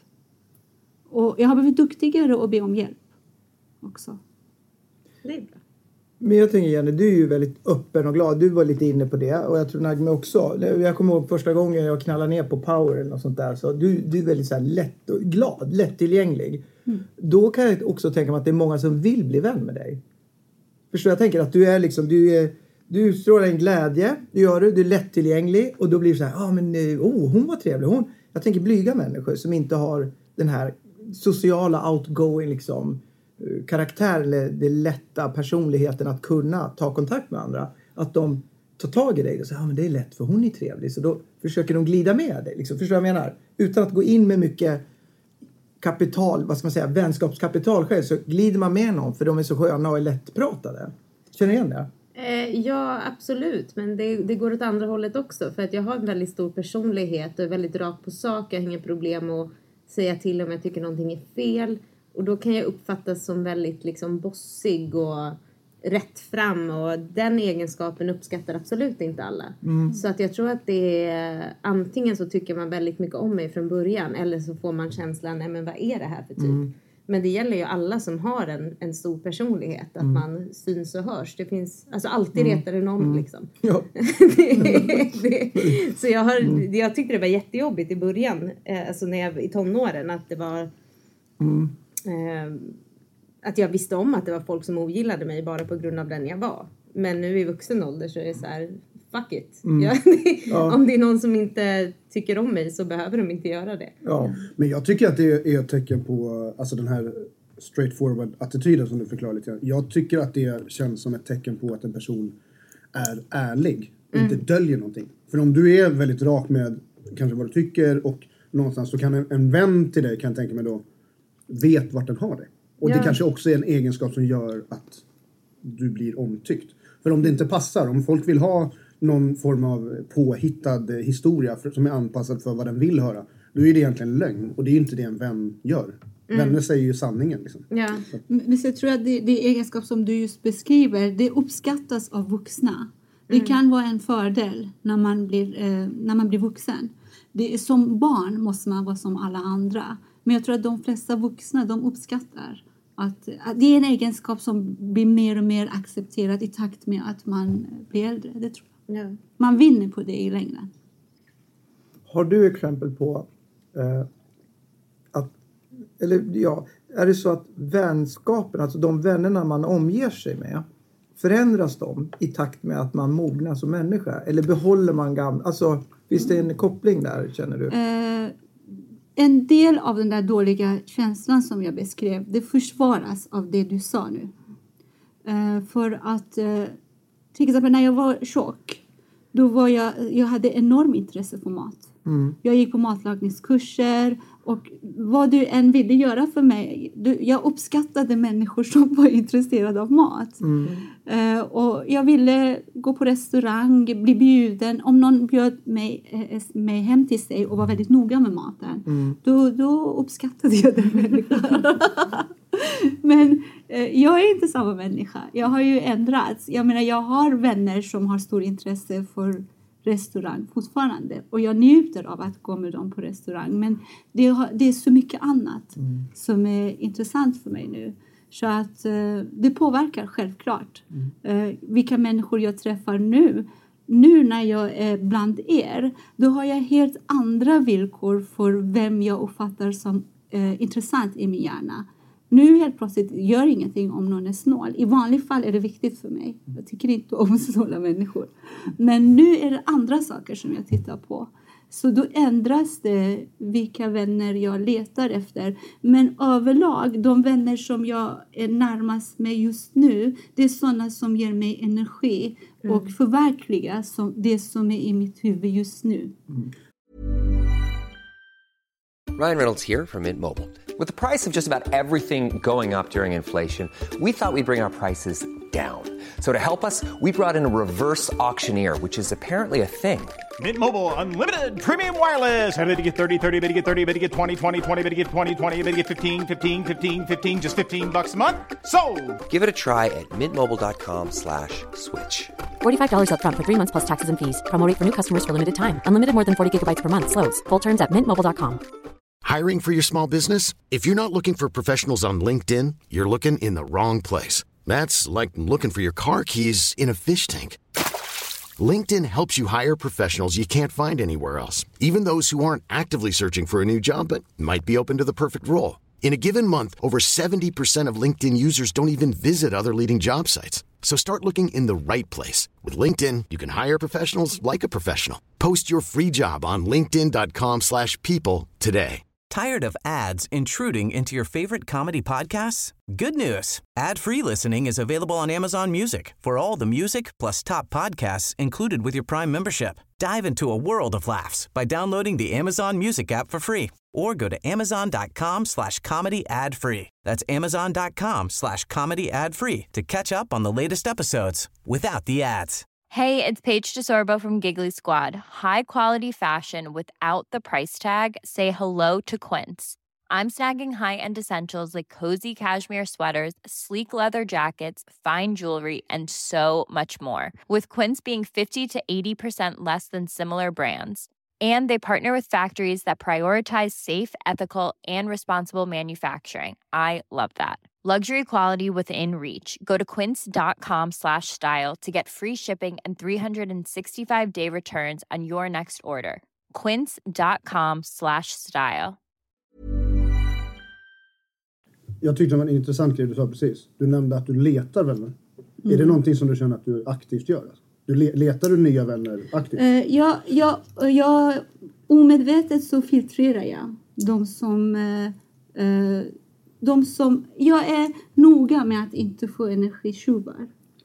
Speaker 8: Och jag har blivit duktigare att be om hjälp också.
Speaker 7: Det är bra.
Speaker 5: Men jag tänker Jenny, du är ju väldigt öppen och glad. Du var lite inne på det. Och jag tror Nagme också. Jag kommer ihåg första gången jag knallade ner på Power eller något sånt där. Så du är väldigt så här lätt och glad, lättillgänglig. Då kan jag också tänka mig att det är många som vill bli vän med dig. Förstår jag tänker att du är liksom, du utstrålar en glädje. Du är lättillgänglig. Och då blir det så här, hon var trevlig. Jag tänker blyga människor som inte har den här sociala outgoing liksom karaktär eller den lätta personligheten att kunna ta kontakt med andra. Att de tar tag i dig och säger men det är lätt för hon är trevlig. Så då försöker de glida med dig. Liksom. Förstår du vad jag menar? Utan att gå in med mycket kapital, vad ska man säga, vänskapskapital själv, så glider man med någon för de är så sköna och är lättpratade. Känner du igen det?
Speaker 7: Ja, absolut. Men det går åt andra hållet också. För att jag har en väldigt stor personlighet och är väldigt rak på sak. Jag har inga problem att säga till om jag tycker någonting är fel. Och då kan jag uppfattas som väldigt liksom bossig och rätt fram. Och den egenskapen uppskattar absolut inte alla. Så att jag tror att det är antingen så tycker man väldigt mycket om mig från början. Eller så får man känslan, nej men vad är det här för typ? Men det gäller ju alla som har en stor personlighet. Att man syns och hörs. Det finns, alltså alltid retar det någon liksom. Ja. Så jag tyckte det var jättejobbigt i början. Alltså när jag i tonåren. Att det var... att jag visste om att det var folk som ogillade mig bara på grund av den jag var. Men nu i vuxen ålder så är det så här, fuck it. Om det är någon som inte tycker om mig så behöver de inte göra det.
Speaker 6: Ja. Men jag tycker att det är ett tecken på alltså den här straightforward-attityden som du förklarar lite. Jag tycker att det känns som ett tecken på att en person är ärlig. Inte döljer någonting. För om du är väldigt rak med kanske vad du tycker och någonstans så kan en vän till dig kan tänka mig då vet vart den har det. Och det kanske också är en egenskap som gör att du blir omtyckt. För om det inte passar, om folk vill ha någon form av påhittad historia som är anpassad för vad den vill höra, då är det egentligen lögn. Och det är inte det en vän gör. Vänner säger ju sanningen. Liksom.
Speaker 8: Ja. Men så jag tror att det egenskap som du just beskriver, det uppskattas av vuxna. Det kan vara en fördel när man blir vuxen. Det är, som barn måste man vara som alla andra. Men jag tror att de flesta vuxna, de uppskattar att det är en egenskap som blir mer och mer accepterad i takt med att man blir äldre. Det tror jag. Ja. Man vinner på det i längden.
Speaker 5: Har du exempel på är det så att vänskapen, alltså de vännerna man omger sig med, förändras de i takt med att man mognar som människa? Eller behåller man gamla? Alltså, visst det är en koppling där, känner du?
Speaker 8: En del av den där dåliga känslan som jag beskrev, det försvaras av det du sa nu. För att, till exempel när jag var tjock, då var jag hade enormt intresse för mat. Jag gick på matlagningskurser och vad du än ville göra för mig. Jag uppskattade människor som var intresserade av mat. Och jag ville gå på restaurang, bli bjuden. Om någon bjöd mig hem till sig och var väldigt noga med maten. Då uppskattade jag den människan. Men jag är inte samma människa. Jag har ju ändrats. Jag menar, jag har vänner som har stor intresse för restaurang fortfarande. Och jag njuter av att gå med dem på restaurang. Men det är så mycket annat som är intressant för mig nu. Så att det påverkar självklart. Vilka människor jag träffar nu. Nu när jag är bland er. Då har jag helt andra villkor för vem jag uppfattar som intressant i min hjärna. Nu helt plötsligt gör ingenting om någon är snål. I vanliga fall är det viktigt för mig. Jag tycker inte om snåla människor. Men nu är det andra saker som jag tittar på. Så då ändras det vilka vänner jag letar efter. Men överlag, de vänner som jag är närmast med just nu. Det är sådana som ger mig energi. Och förverkliga det som är i mitt huvud just nu.
Speaker 9: Ryan Reynolds here from Mint Mobile. With the price of just about everything going up during inflation, we thought we'd bring our prices down. So to help us, we brought in a reverse auctioneer, which is apparently a thing.
Speaker 10: Mint Mobile Unlimited Premium Wireless. How to get 30, 30, bit to get 30, bit to get 20, 20, 20, bit to get 20, 20, bit to get 15, 15, 15, 15, just $15 a month? Sold!
Speaker 9: Give it a try at mintmobile.com/switch.
Speaker 11: $45 up front for 3 months plus taxes and fees. Promo rate for new customers for limited time. Unlimited more than 40 gigabytes per month. Slows full terms at mintmobile.com.
Speaker 3: Hiring for your small business? If you're not looking for professionals on LinkedIn, you're looking in the wrong place. That's like looking for your car keys in a fish tank. LinkedIn helps you hire professionals you can't find anywhere else, even those who aren't actively searching for a new job but might be open to the perfect role. In a given month, over 70% of LinkedIn users don't even visit other leading job sites. So start looking in the right place. With LinkedIn, you can hire professionals like a professional. Post your free job on linkedin.com/people today.
Speaker 4: Tired of ads intruding into your favorite comedy podcasts? Good news. Ad-free listening is available on Amazon Music for all the music plus top podcasts included with your Prime membership. Dive into a world of laughs by downloading the Amazon Music app for free or go to amazon.com/comedy ad-free. That's amazon.com/comedy ad-free to catch up on the latest episodes without the ads.
Speaker 12: Hey, it's Paige DeSorbo from Giggly Squad. High quality fashion without the price tag. Say hello to Quince. I'm snagging high-end essentials like cozy cashmere sweaters, sleek leather jackets, fine jewelry, and so much more. With Quince being 50 to 80% less than similar brands. And they partner with factories that prioritize safe, ethical, and responsible manufacturing. I love that. Luxury quality within reach. Go to quince.com/style to get free shipping and 365-day returns on your next order. quince.com/style.
Speaker 6: Jag tyckte det var en intressant grej du sa precis. Du nämnde att du letar vänner. Är det någonting som du känner att du aktivt gör? Letar du nya vänner aktivt?
Speaker 8: Jag omedvetet så filtrerar jag de som jag är noga med att inte få energitjuvar.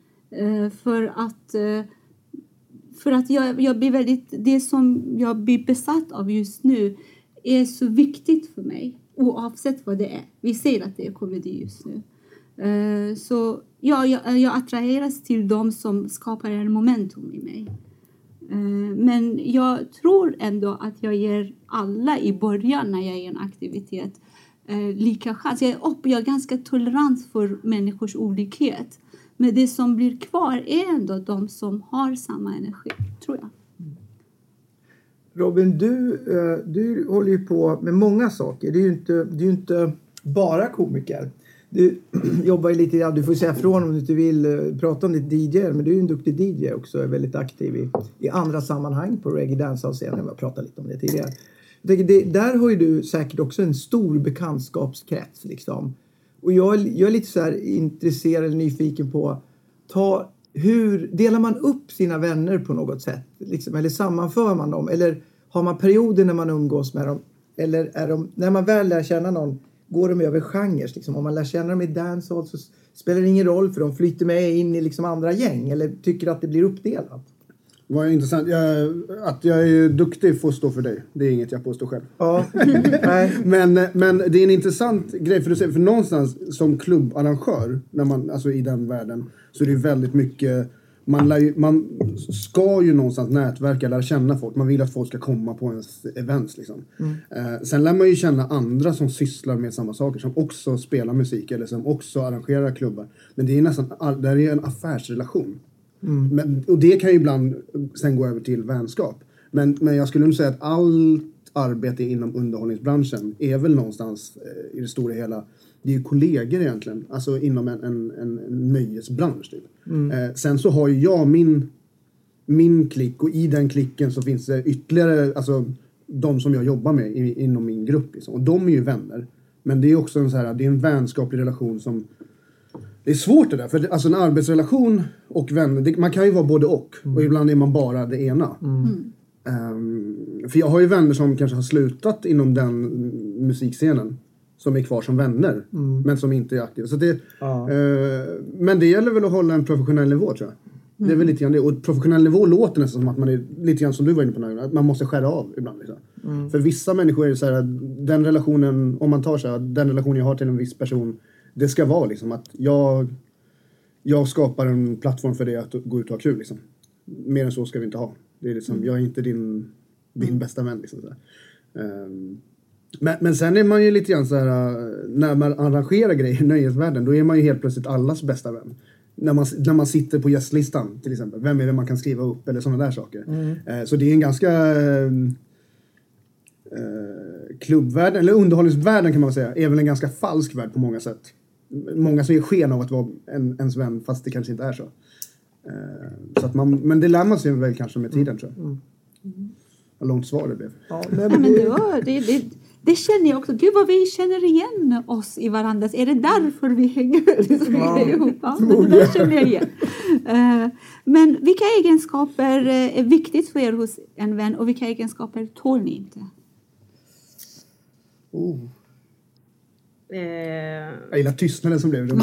Speaker 8: För att jag blir väldigt, det som jag blir besatt av just nu är så viktigt för mig. Oavsett vad det är. Vi ser att det är komedi just nu. Så jag attraheras till de som skapar en momentum i mig. Men jag tror ändå att jag ger alla i början när jag är i en aktivitet lika chans. Jag är ganska tolerant för människors olikhet. Men det som blir kvar är ändå de som har samma energi, tror jag.
Speaker 5: Robin, du håller ju på med många saker. Du är ju inte bara komiker. Du jobbar ju lite, du får säga från om du inte vill prata om ditt DJ, men du är ju en duktig DJ också, är väldigt aktiv i andra sammanhang på reggae dance-scenen. Jag pratade lite om det tidigare. Jag tänker, där har ju du säkert också en stor bekantskapskrets liksom. Och jag är lite så här intresserad eller nyfiken på hur delar man upp sina vänner på något sätt liksom, eller sammanför man dem, eller har man perioder när man umgås med dem, eller är de, när man väl lär känna någon, går de över genrer liksom? Om man lär känna dem i dancehall så spelar det ingen roll för de flyter med in i liksom andra gäng, eller tycker att det blir uppdelat.
Speaker 6: Vad intressant. Att jag är duktig får stå för dig. Det är inget jag påstår själv.
Speaker 5: Ja.
Speaker 6: men det är en intressant grej. För någonstans som klubbarrangör, när man, alltså i den världen, så är det väldigt mycket... Man ska ju någonstans nätverka, lära känna folk. Man vill att folk ska komma på ens events liksom. Sen lär man ju känna andra som sysslar med samma saker, som också spelar musik eller som också arrangerar klubbar. Men det är nästan, det är en affärsrelation. Och det kan ju ibland sen gå över till vänskap. Men jag skulle nog säga att allt arbete inom underhållningsbranschen är väl någonstans i det stora hela, det är ju kollegor egentligen, alltså inom en nöjesbransch typ. Sen så har ju jag min klick, och i den klicken så finns det ytterligare, alltså de som jag jobbar med inom min grupp liksom. Och de är ju vänner, men det är också det är en vänskaplig relation som det är svårt det där, för alltså en arbetsrelation och vänner, man kan ju vara både och ibland är man bara det ena. För jag har ju vänner som kanske har slutat inom den musikscenen, som är kvar som vänner, men som inte är aktiva. Så men det gäller väl att hålla en professionell nivå, tror jag. Det är väl lite grann det. Och professionell nivå låter nästan som att man är lite grann som du var inne på nu, att man måste skära av ibland. Liksom. För vissa människor är det så här, den relationen, om man tar så här, den relation jag har till en viss person, det ska vara liksom att jag skapar en plattform för det att gå ut och ha kul liksom. Mer än så ska vi inte ha. Det är liksom, jag är inte din bästa vän liksom så här. Men sen är man ju lite grann så här, när man arrangerar grejer i nöjesvärlden, då är man ju helt plötsligt allas bästa vän. När man sitter på gästlistan till exempel, vem är det man kan skriva upp eller sådana där saker. Så det är en ganska klubbvärlden, eller underhållningsvärlden kan man säga, är väl en ganska falsk värld på många sätt. många som ger sken av att vara ens vän fast det kanske inte är så. Så att men det lär man sig väl kanske med tiden, tror jag. Vad långt svar det blev.
Speaker 5: Ja,
Speaker 8: det känner jag också. Gud vad vi känner igen oss i varandra. Är det därför vi hänger ihop? Ja, det känner jag igen. Men vilka egenskaper är viktigt för er hos en vän och vilka egenskaper tål ni inte?
Speaker 6: Jag gillar tystnaden som blev det.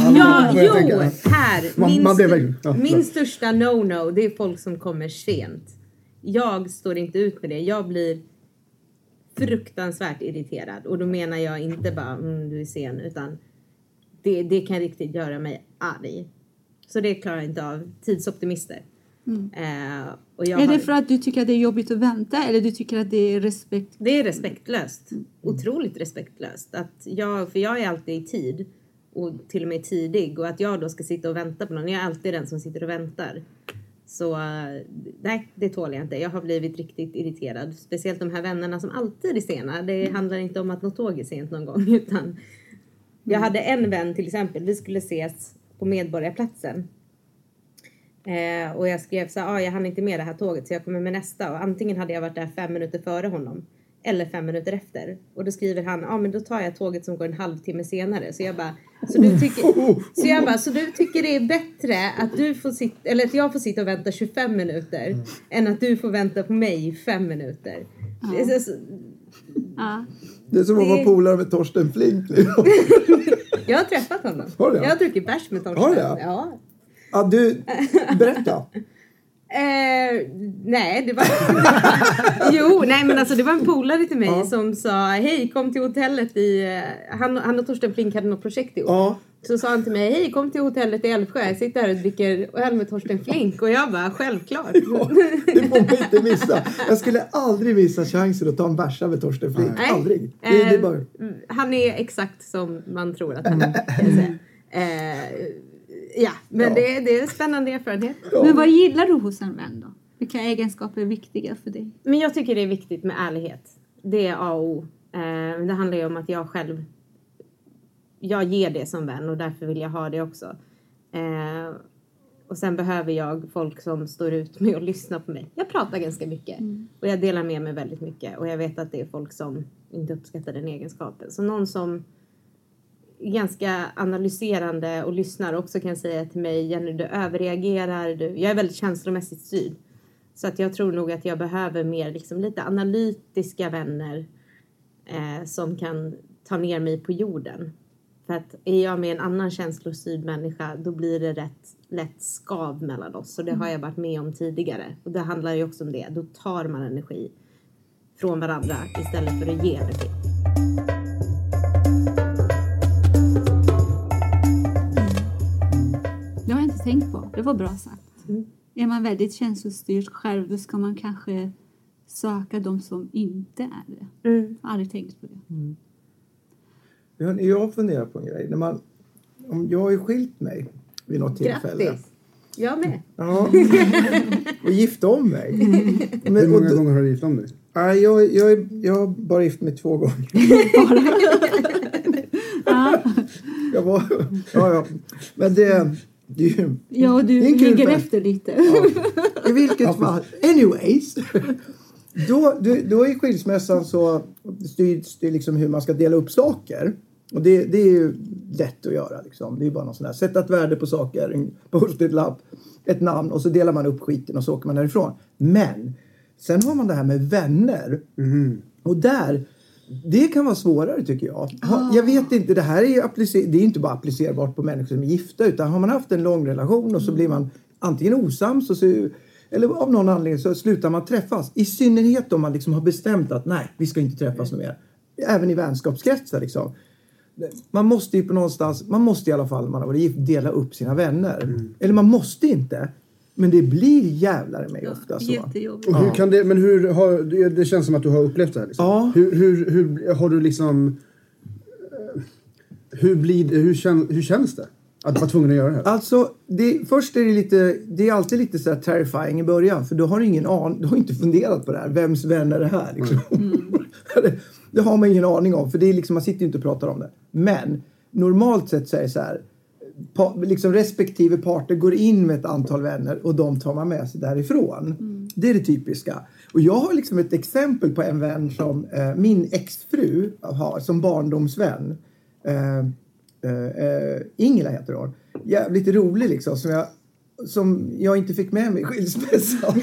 Speaker 7: Min största no-no, det är folk som kommer sent. Jag står inte ut med det. Jag blir fruktansvärt irriterad. Och då menar jag inte bara du är sen, utan det kan riktigt göra mig arg. Så det klarar jag inte av. Tidsoptimister. Och
Speaker 8: är det för att du tycker att det är jobbigt att vänta eller du tycker att det är respekt?
Speaker 7: Det är respektlöst. Otroligt respektlöst. För jag är alltid i tid. Och till och med tidig. Och att jag då ska sitta och vänta på någon. Jag är alltid den som sitter och väntar. Så nej, det tål jag inte. Jag har blivit riktigt irriterad. Speciellt de här vännerna som alltid är sena. Det handlar inte om att något tåg är sent någon gång. Utan jag hade en vän till exempel. Vi skulle ses på Medborgarplatsen. Och jag skrev så här, jag hann inte med det här tåget så jag kommer med nästa. Och antingen hade jag varit där 5 minuter före honom. Eller 5 minuter efter. Och då skriver han, men då tar jag tåget som går en halvtimme senare. Så jag bara, så du tycker det är bättre att du får sitta, eller att jag får sitta och vänta 25 minuter. Än att du får vänta på mig i 5 minuter.
Speaker 5: Det är som att vara polare med Torsten Flink.
Speaker 7: Jag har träffat honom. Jag har druckit bärs med Torsten.
Speaker 5: Har jag?
Speaker 7: Ja.
Speaker 5: Ja, du, berätta.
Speaker 7: Nej, det var... men alltså det var en polare till mig som sa, hej, kom till hotellet han och Torsten Flink hade något projekt ihop. Så sa han till mig, hej, kom till hotellet i Älvsjö. Jag sitter här och dricker öl med Torsten Flink. Och jag bara, självklart.
Speaker 5: Ja, det får man inte missa. Jag skulle aldrig missa chansen att ta en bärsa med Torsten Flink. Nej. Aldrig. Det är bara...
Speaker 7: Han är exakt som man tror att han är. Det är en spännande erfarenhet.
Speaker 8: Ja. Men vad gillar du hos en vän då? Vilka egenskaper är viktiga för dig?
Speaker 7: Men jag tycker det är viktigt med ärlighet. Det är A och O. Det handlar ju om att jag ger det som vän och därför vill jag ha det också. Och sen behöver jag folk som står ut med och lyssnar på mig. Jag pratar ganska mycket. Och jag delar med mig väldigt mycket. Och jag vet att det är folk som inte uppskattar den egenskapen. Så någon som ganska analyserande och lyssnar också kan säga till mig, Jenny, du överreagerar. Jag är väldigt känslomässigt styrd. Så att jag tror nog att jag behöver mer lite analytiska vänner som kan ta ner mig på jorden. För att är jag med en annan känslostyrd människa, då blir det rätt lätt skav mellan oss. Och det har jag varit med om tidigare. Och det handlar ju också om det. Då tar man energi från varandra istället för att ge energi.
Speaker 8: Det har jag inte tänkt på. Det var bra sagt. Är man väldigt känslostyrd själv, då ska man kanske söka de som inte är det. Jag har aldrig tänkt på det.
Speaker 5: Jag funderar på en grej. Om jag har skilt mig vid något tillfälle.
Speaker 7: Grattis! Jag med.
Speaker 5: Ja. Och gift om mig.
Speaker 6: Hur många gånger har du gift om dig?
Speaker 5: Jag har bara gift mig 2 gånger. Men det ju...
Speaker 8: Ja, du ligger efter lite.
Speaker 5: Ja. I vilket fall. Anyways. Då är skilsmässan så styrs det liksom hur man ska dela upp saker. Och det är ju lätt att göra liksom. Det är bara någon sån här, sätta ett värde på saker, en post-it-lapp, ett namn och så delar man upp skiten och så åker man därifrån. Men sen har man det här med vänner. Och det kan vara svårare tycker jag. Jag vet inte, det här är det är inte bara applicerbart på människor som är gifta, utan har man haft en lång relation och så blir man antingen osams och så, eller av någon anledning så slutar man träffas. I synnerhet om man liksom har bestämt att nej, vi ska inte träffas mer. Även i vänskapskretsar liksom. Man måste ju på någonstans, man måste i alla fall, man har varit gift, dela upp sina vänner. Eller man måste inte. Men det blir jävlare med ofta så.
Speaker 8: Jättejobbigt.
Speaker 6: Och hur kan det, men det känns som att du har upplevt det här liksom. Ja. Hur har du liksom, hur känns det? Att vara tvungen att göra det här? Alltså,
Speaker 5: först är det är alltid lite så här terrifying i början. För du har ingen aning, du har inte funderat på det här. Vems vän är det här liksom? Det har man ingen aning om. För det är liksom, man sitter ju inte och pratar om det. Men normalt sett så är det så här. Liksom respektive parter går in med ett antal vänner och de tar man med sig därifrån. Det är det typiska. Och jag har liksom ett exempel på en vän som min exfru har som barndomsvän. Ingela heter hon. Jävligt rolig liksom som jag inte fick med mig i skilsmässan.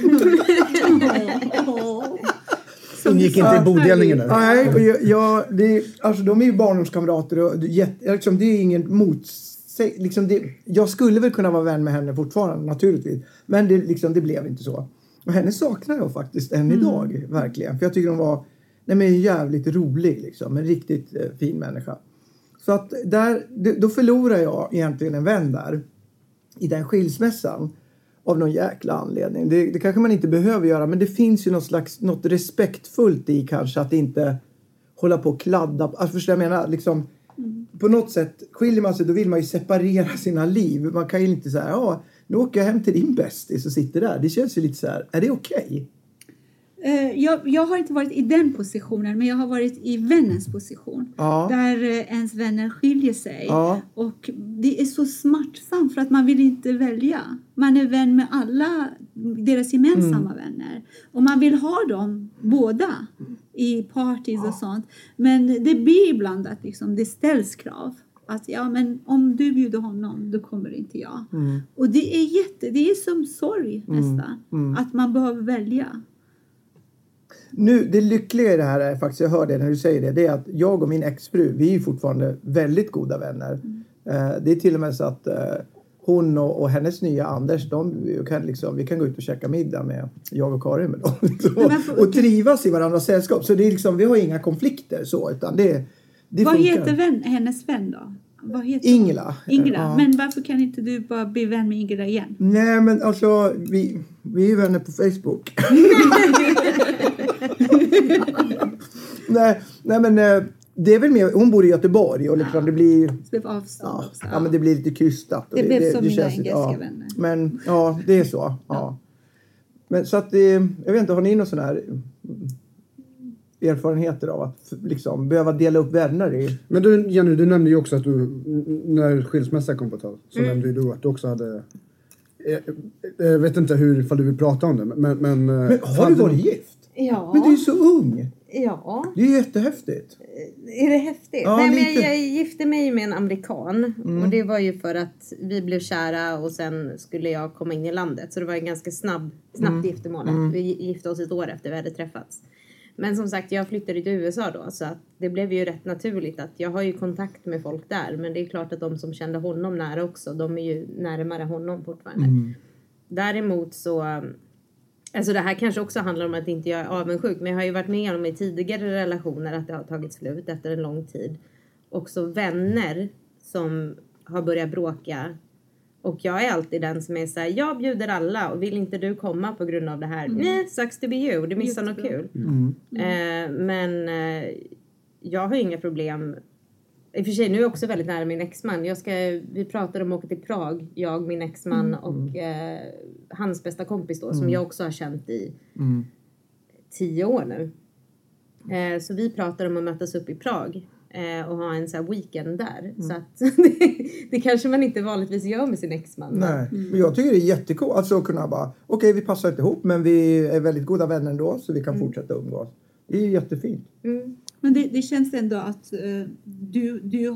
Speaker 6: Hon gick inte i bodelningen där.
Speaker 5: Nej, alltså de är ju barndomskamrater och liksom, det är ingen liksom jag skulle väl kunna vara vän med henne fortfarande naturligtvis. Men det blev inte så. Och henne saknar jag faktiskt än idag, verkligen. För jag tycker hon var jävligt rolig liksom. En riktigt fin människa. Så att då förlorar jag egentligen en vän där. I den skilsmässan. Av någon jäkla anledning. Det kanske man inte behöver göra. Men det finns ju något respektfullt i kanske. Att inte hålla på och kladda. Alltså förstår jag menar liksom. På något sätt skiljer man sig, då vill man ju separera sina liv. Man kan ju inte säga, nu åker jag hem till din bästis och sitter där. Det känns ju lite så här, är det okej?
Speaker 8: Jag har inte varit i den positionen, men jag har varit i vännens position. Ja. Där ens vänner skiljer sig. Ja. Och det är så smärtsamt för att man vill inte välja. Man är vän med alla deras gemensamma vänner. Och man vill ha dem båda i parties och sånt. Men det blir ibland att liksom, det ställs krav. Att men om du bjuder honom, då kommer inte jag. Och det är som sorg nästan. Att man behöver välja.
Speaker 5: Nu, det lyckliga i det här är faktiskt, jag hör det när du säger det är att jag och min exfru, vi är fortfarande väldigt goda vänner. Det är till och med så att hon och hennes nya Anders, vi kan gå ut och käka middag med jag och Karin med dem. Och trivas i varandras sällskap. Så det är liksom, vi har inga konflikter så, utan det
Speaker 8: vad heter hennes vän då? Vad heter
Speaker 5: Ingela.
Speaker 8: Ja. Men varför kan inte du bara bli vän med Ingela igen?
Speaker 5: Nej, men alltså vi är vänner på Facebook. nej men det är väl mer, hon bor i Göteborg och liksom det blir
Speaker 8: avstånd.
Speaker 5: Ja, men det blir lite krystat.
Speaker 8: Det blev som mina engelska vänner.
Speaker 5: Men det är så. Ja. Men så att jag vet inte, har ni någon sån här erfarenheter av att liksom behöva dela upp vänner i?
Speaker 6: Men du, Jenny, du nämnde ju också att du, när skilsmässa kom på tal, så nämnde du att du också hade, jag vet inte ifall du vill prata om det, men
Speaker 5: har du varit gift?
Speaker 7: Ja.
Speaker 5: Men du är så ung.
Speaker 7: Ja.
Speaker 5: Det är jättehäftigt.
Speaker 7: Är det häftigt?
Speaker 5: Ja,
Speaker 7: nej, men jag gifte mig med en amerikan. Och det var ju för att vi blev kära och sen skulle jag komma in i landet. Så det var en ganska snabbt giftermål. Vi gifte oss ett år efter vi hade träffats. Men som sagt, jag flyttade till USA då. Så att det blev ju rätt naturligt att jag har ju kontakt med folk där. Men det är klart att de som kände honom nära också, de är ju närmare honom fortfarande. Däremot så... Alltså det här kanske också handlar om att inte jag är avundsjuk. Men jag har ju varit med om i tidigare relationer att det har tagit slut efter en lång tid. Också vänner som har börjat bråka. Och jag är alltid den som är så här, jag bjuder alla och vill inte du komma på grund av det här? Nej, sucks to be you, du missar något kul. Men jag har inga problem. I och för sig, nu är jag också väldigt nära min exman. Vi pratade om att åka till Prag, jag, min exman och hans bästa kompis då, som jag också har känt i 10 år nu. Så vi pratade om att mötas upp i Prag och ha en så här weekend där. Så att det kanske man inte vanligtvis gör med sin exman.
Speaker 5: Nej, men jag tycker det är jättekul. Alltså att kunna bara, okej, vi passar inte ihop, men vi är väldigt goda vänner ändå, så vi kan fortsätta umgås. Det är jättefint.
Speaker 8: Men det känns ändå att du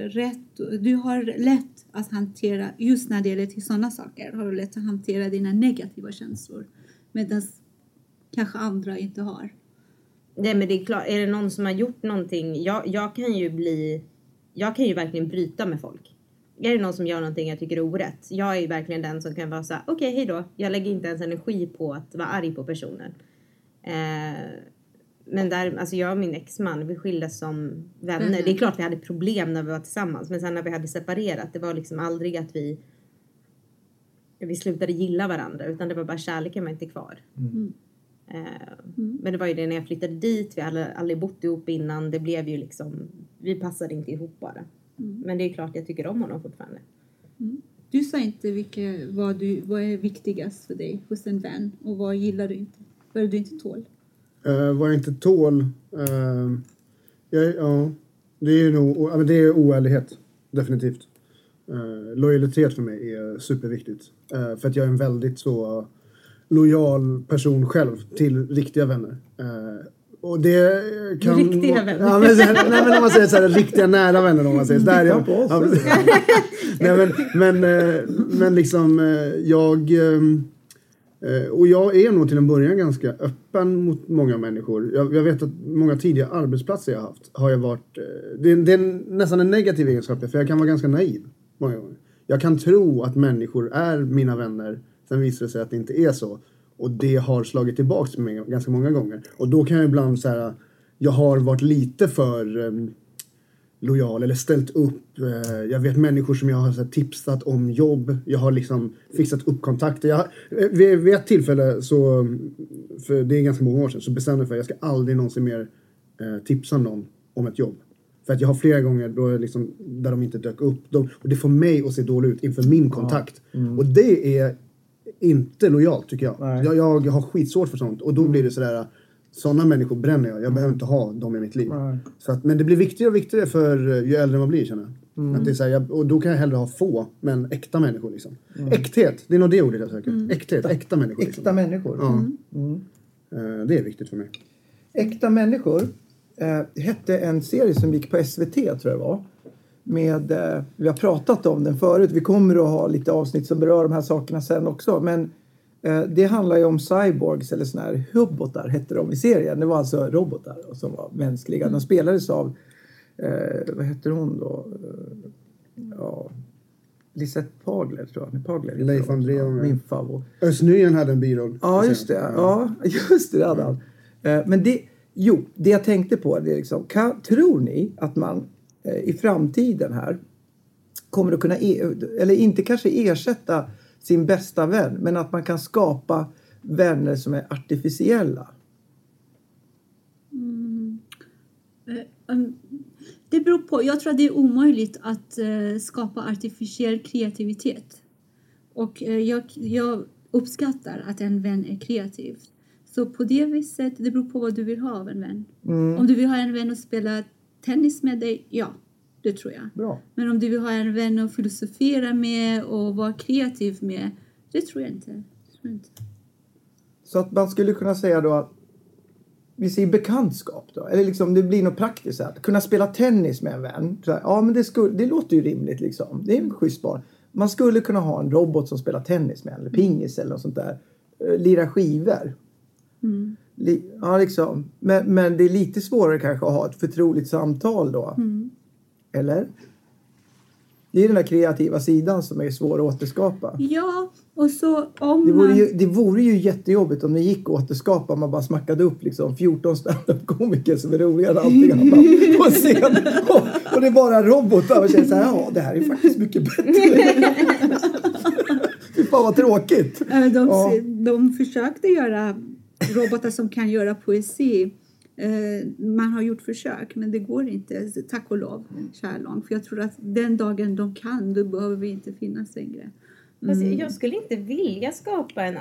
Speaker 8: har lätt att hantera, just när det gäller till sådana saker, har du lätt att hantera dina negativa känslor. Medan kanske andra inte har.
Speaker 7: Nej, men det är klart, är det någon som har gjort någonting, jag kan ju verkligen bryta med folk. Är det någon som gör någonting jag tycker är orätt, jag är ju verkligen den som kan vara så här: okej, hej då. Jag lägger inte ens energi på att vara arg på personen. Men alltså jag och min exman, vi skildes som vänner. Det är klart vi hade problem när vi var tillsammans. Men sen när vi hade separerat, det var liksom aldrig att vi slutade gilla varandra. Utan det var bara kärleken var inte kvar. Men det var ju det när jag flyttade dit. Vi hade aldrig bott ihop innan. Det blev ju liksom, vi passade inte ihop bara. Men det är klart jag tycker om honom fortfarande.
Speaker 8: Du sa inte vad är viktigast för dig hos en vän. Och vad gillar du inte? Vad är du inte tål?
Speaker 6: Vad jag inte tål... det är ju nog... Det är oärlighet. definitivt. Lojalitet för mig är superviktigt. För att jag är en väldigt så lojal person själv till riktiga vänner. Och det kan...
Speaker 7: Riktiga vänner?
Speaker 6: Ja, men om man säger så här, riktiga nära vänner om man säger så där. Men liksom jag är nog till en början ganska öppen mot många människor. Jag vet att många tidiga arbetsplatser jag haft har jag varit... Det är nästan en negativ egenskap, för jag kan vara ganska naiv många gånger. Jag kan tro att människor är mina vänner, sen visar det sig att det inte är så. Och det har slagit tillbaka med mig ganska många gånger. Och då kan jag ibland säga, jag har varit lite för lojal eller ställt upp. Jag vet människor som jag har så här, tipsat om jobb. Jag har liksom fixat upp kontakter. Vid ett tillfälle, så, för det är ganska många år sedan, så bestämde jag för att jag ska aldrig någonsin mer tipsa någon om ett jobb. För att jag har flera gånger då liksom, där de inte dök upp. Och det får mig att se dåligt ut inför min kontakt. Och det är inte lojalt, tycker jag. Jag har skitsvårt för sånt. Och då blir det sådär, sådana människor bränner jag. Jag behöver inte ha dem i mitt liv. Så att, men det blir viktigare och viktigare för ju äldre man blir, känner jag. Att det är såhär, och då kan jag hellre ha få, men äkta människor liksom. Äkthet, det är nog det ordet jag söker. Äkthet, äkta människor. Liksom.
Speaker 5: Äkta människor?
Speaker 6: Ja. Det är viktigt för mig.
Speaker 5: Äkta människor hette en serie som gick på SVT, tror jag det var. Vi har pratat om den förut. Vi kommer att ha lite avsnitt som berör de här sakerna sen också. Men det handlar ju om cyborgs, eller såna här robotar hette de i serien. Det var alltså robotar som var mänskliga. De spelades av, vad heter hon då? Lisette Pagler, tror jag. Pagler,
Speaker 6: Leif André.
Speaker 5: Min favorit.
Speaker 6: Ösnyen hade en biroll.
Speaker 5: Ja, just det. Ja, just det hade han. Men det jag tänkte på, det är liksom, tror ni att man i framtiden här kommer att kunna, eller inte kanske ersätta sin bästa vän, men att man kan skapa vänner som är artificiella?
Speaker 8: Det beror på. Jag tror att det är omöjligt att skapa artificiell kreativitet. Och jag uppskattar att en vän är kreativ. Så på det viset, det beror på vad du vill ha av en vän. Om du vill ha en vän att spela tennis med dig, ja, det tror jag.
Speaker 5: Bra.
Speaker 8: Men om du vill ha en vän att filosofera med och vara kreativ med, det tror jag inte.
Speaker 5: Så att man skulle kunna säga då att vi ser bekantskap då, eller liksom det blir något praktiskt att kunna spela tennis med en vän. Så här, ja, men det låter ju rimligt liksom. Det är en schysst bar. Man skulle kunna ha en robot som spelar tennis med en, eller pingis eller något sånt där. Lira skivor. Ja, liksom. Men det är lite svårare kanske att ha ett förtroligt samtal då. Eller? Det är den där kreativa sidan som är svår att återskapa.
Speaker 8: Ja, och så om
Speaker 5: det vore ju jättejobbigt om det gick att återskapa. Man bara smackade upp liksom 14 stand-up-komiker som är roligare än allting annat på scen. Och det är bara robotar. Och känner så här, ja, det här är faktiskt mycket bättre. Fy fan vad tråkigt.
Speaker 8: De försökte göra robotar som kan göra poesi. Man har gjort försök, men det går inte, tack och lov, kärlång. För jag tror att den dagen de kan, då behöver vi inte finnas längre.
Speaker 7: Jag skulle inte vilja skapa en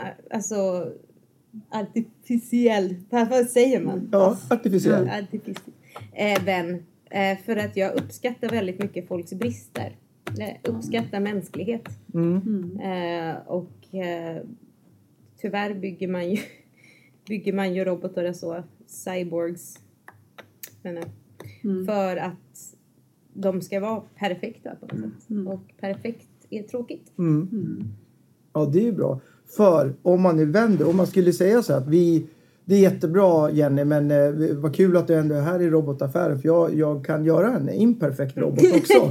Speaker 7: artificiell, vad säger man?
Speaker 5: Ja, artificiell.
Speaker 7: Vän. För att jag uppskattar väldigt mycket folks brister. Jag uppskattar mänsklighet. Och tyvärr bygger man ju robotar så, cyborgs, för att de ska vara perfekta på något sätt. Och perfekt är tråkigt.
Speaker 5: Ja, det är ju bra. För om man nu vänder, om man skulle säga så att det är jättebra, Jenny, men vad kul att du ändå är här i robotaffären, för jag kan göra en imperfekt robot också.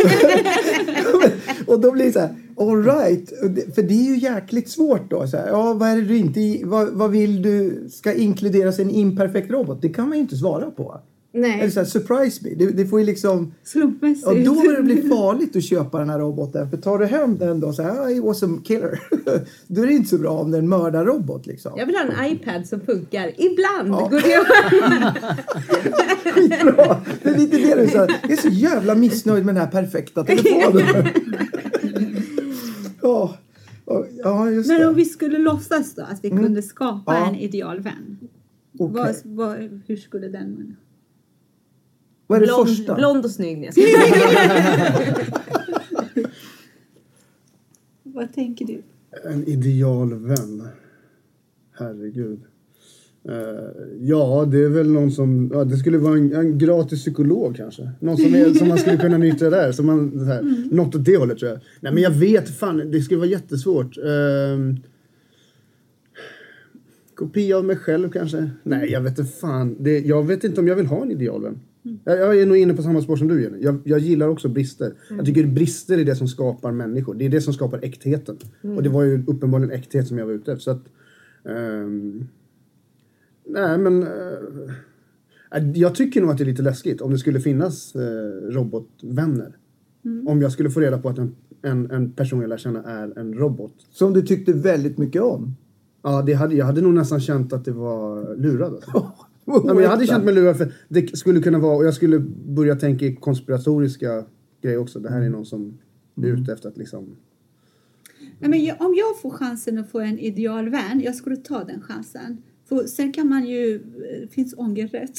Speaker 5: Och då blir det så här, all right, för det är ju jäkligt svårt då. Så här, ja, vad är det du inte, vad vill du ska inkluderas i en imperfekt robot? Det kan man ju inte svara på.
Speaker 7: Nej.
Speaker 5: Eller så här, surprise me. Det får ju liksom...
Speaker 8: Slumpmässigt.
Speaker 5: Och då börjar det bli farligt att köpa den här roboten. För tar du hem den då så här, it was a killer. Då är det inte så bra om det är en mördarrobot liksom.
Speaker 7: Jag vill ha en iPad som funkar. Ibland
Speaker 5: ja.
Speaker 7: går det
Speaker 5: skitbra. Det är lite det du säger. Jag är så jävla missnöjd med den här perfekta telefonen. Ja, just
Speaker 8: men
Speaker 5: det.
Speaker 8: om vi skulle låtsas då att vi kunde skapa en idealvän. Hur skulle den...
Speaker 5: Vad är det första?
Speaker 7: Blond och snygg.
Speaker 8: Vad tänker du?
Speaker 6: En idealvän. Herregud. Ja, det är väl någon som... Ja, det skulle vara en gratis psykolog kanske. Någon som man skulle kunna nyttja där. Som man, så här, något åt det hållet tror jag. Nej, men jag vet fan. Det skulle vara jättesvårt. Kopia av mig själv kanske. Nej, jag vet inte fan. Jag vet inte om jag vill ha en idealvän. Jag är nog inne på samma spår som du, Jenny. Jag gillar också brister. Jag tycker brister är det som skapar människor. Det är det som skapar äktheten. Och det var ju uppenbarligen äkthet som jag var ute efter. Så att... nej, men... jag tycker nog att det är lite läskigt om det skulle finnas robotvänner. Om jag skulle få reda på att en person jag lär känna är en robot.
Speaker 5: Som du tyckte väldigt mycket om?
Speaker 6: Ja, jag hade nog nästan känt att det var lurad. Alltså. Ja, men jag hade känt mig lurad för det skulle kunna vara... Och jag skulle börja tänka i konspiratoriska grejer också. Det här är någon som är ute efter att liksom...
Speaker 8: Nej, men om jag får chansen att få en idealvän, jag skulle ta den chansen. För sen kan man ju... finns ångerrätt.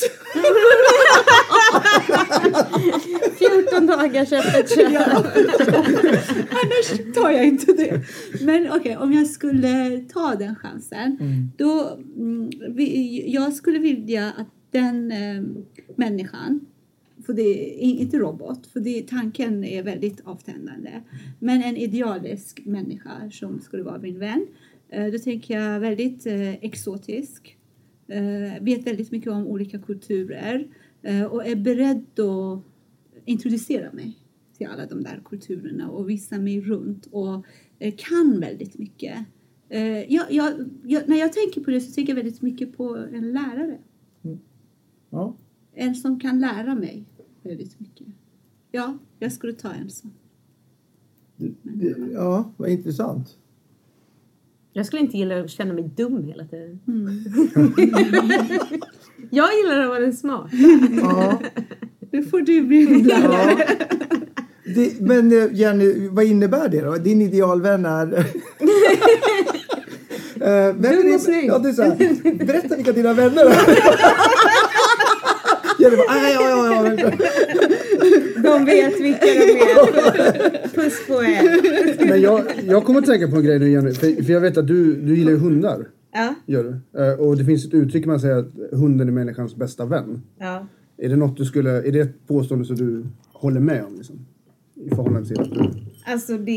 Speaker 7: 14 dagars öppet köp.
Speaker 8: Ja. Annars tar jag inte det. Men okej, om jag skulle ta den chansen. Då... jag skulle vilja att den människan... För det är inte robot. För tanken är väldigt avtändande. Men en idealisk människa som skulle vara min vän. Då tänker jag väldigt exotisk. Vet väldigt mycket om olika kulturer. Och är beredd att introducera mig till alla de där kulturerna. Och visa mig runt. Och kan väldigt mycket. När jag tänker på det så tänker jag väldigt mycket på en lärare.
Speaker 5: Ja.
Speaker 8: En som kan lära mig väldigt mycket. Ja, jag skulle ta en sån.
Speaker 5: Ja, vad intressant.
Speaker 7: Jag skulle inte gilla att känna mig dum hela tiden. Jag gillar att vara den smart.
Speaker 8: Ja. Nu får du bli min lärare.
Speaker 5: Ja. Men Jenny, vad innebär det då? Din idealvän är...
Speaker 7: dum och snygg.
Speaker 5: Ja, det är så här. Berätta vilka dina vänner är. Jenny bara, ja.
Speaker 7: De vet vilka de är. Puss på er.
Speaker 6: Men jag kommer att tänka på en grej nu, Jenny. För jag vet att du gillar ju hundar.
Speaker 7: Ja.
Speaker 6: Gör du? Och det finns ett uttryck man säger att hunden är människans bästa vän.
Speaker 7: Ja.
Speaker 6: Är det något är det ett påstående som du håller med om liksom? I förhållande till att du...
Speaker 7: Alltså det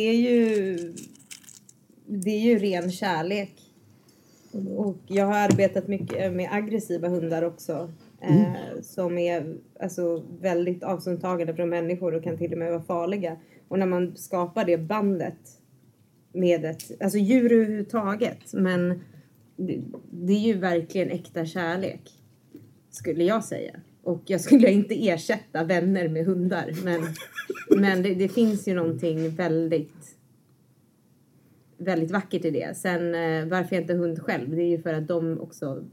Speaker 7: är ju ren kärlek. Och jag har arbetat mycket med aggressiva hundar också. Som är alltså väldigt avståndstagande från människor och kan till och med vara farliga. Och när man skapar det bandet med alltså djur överhuvudtaget. Men det är ju verkligen äkta kärlek. Skulle jag säga. Och jag skulle inte ersätta vänner med hundar. Men det finns ju någonting väldigt, väldigt vackert i det. Sen varför jag inte hund själv. Det är ju för att de också...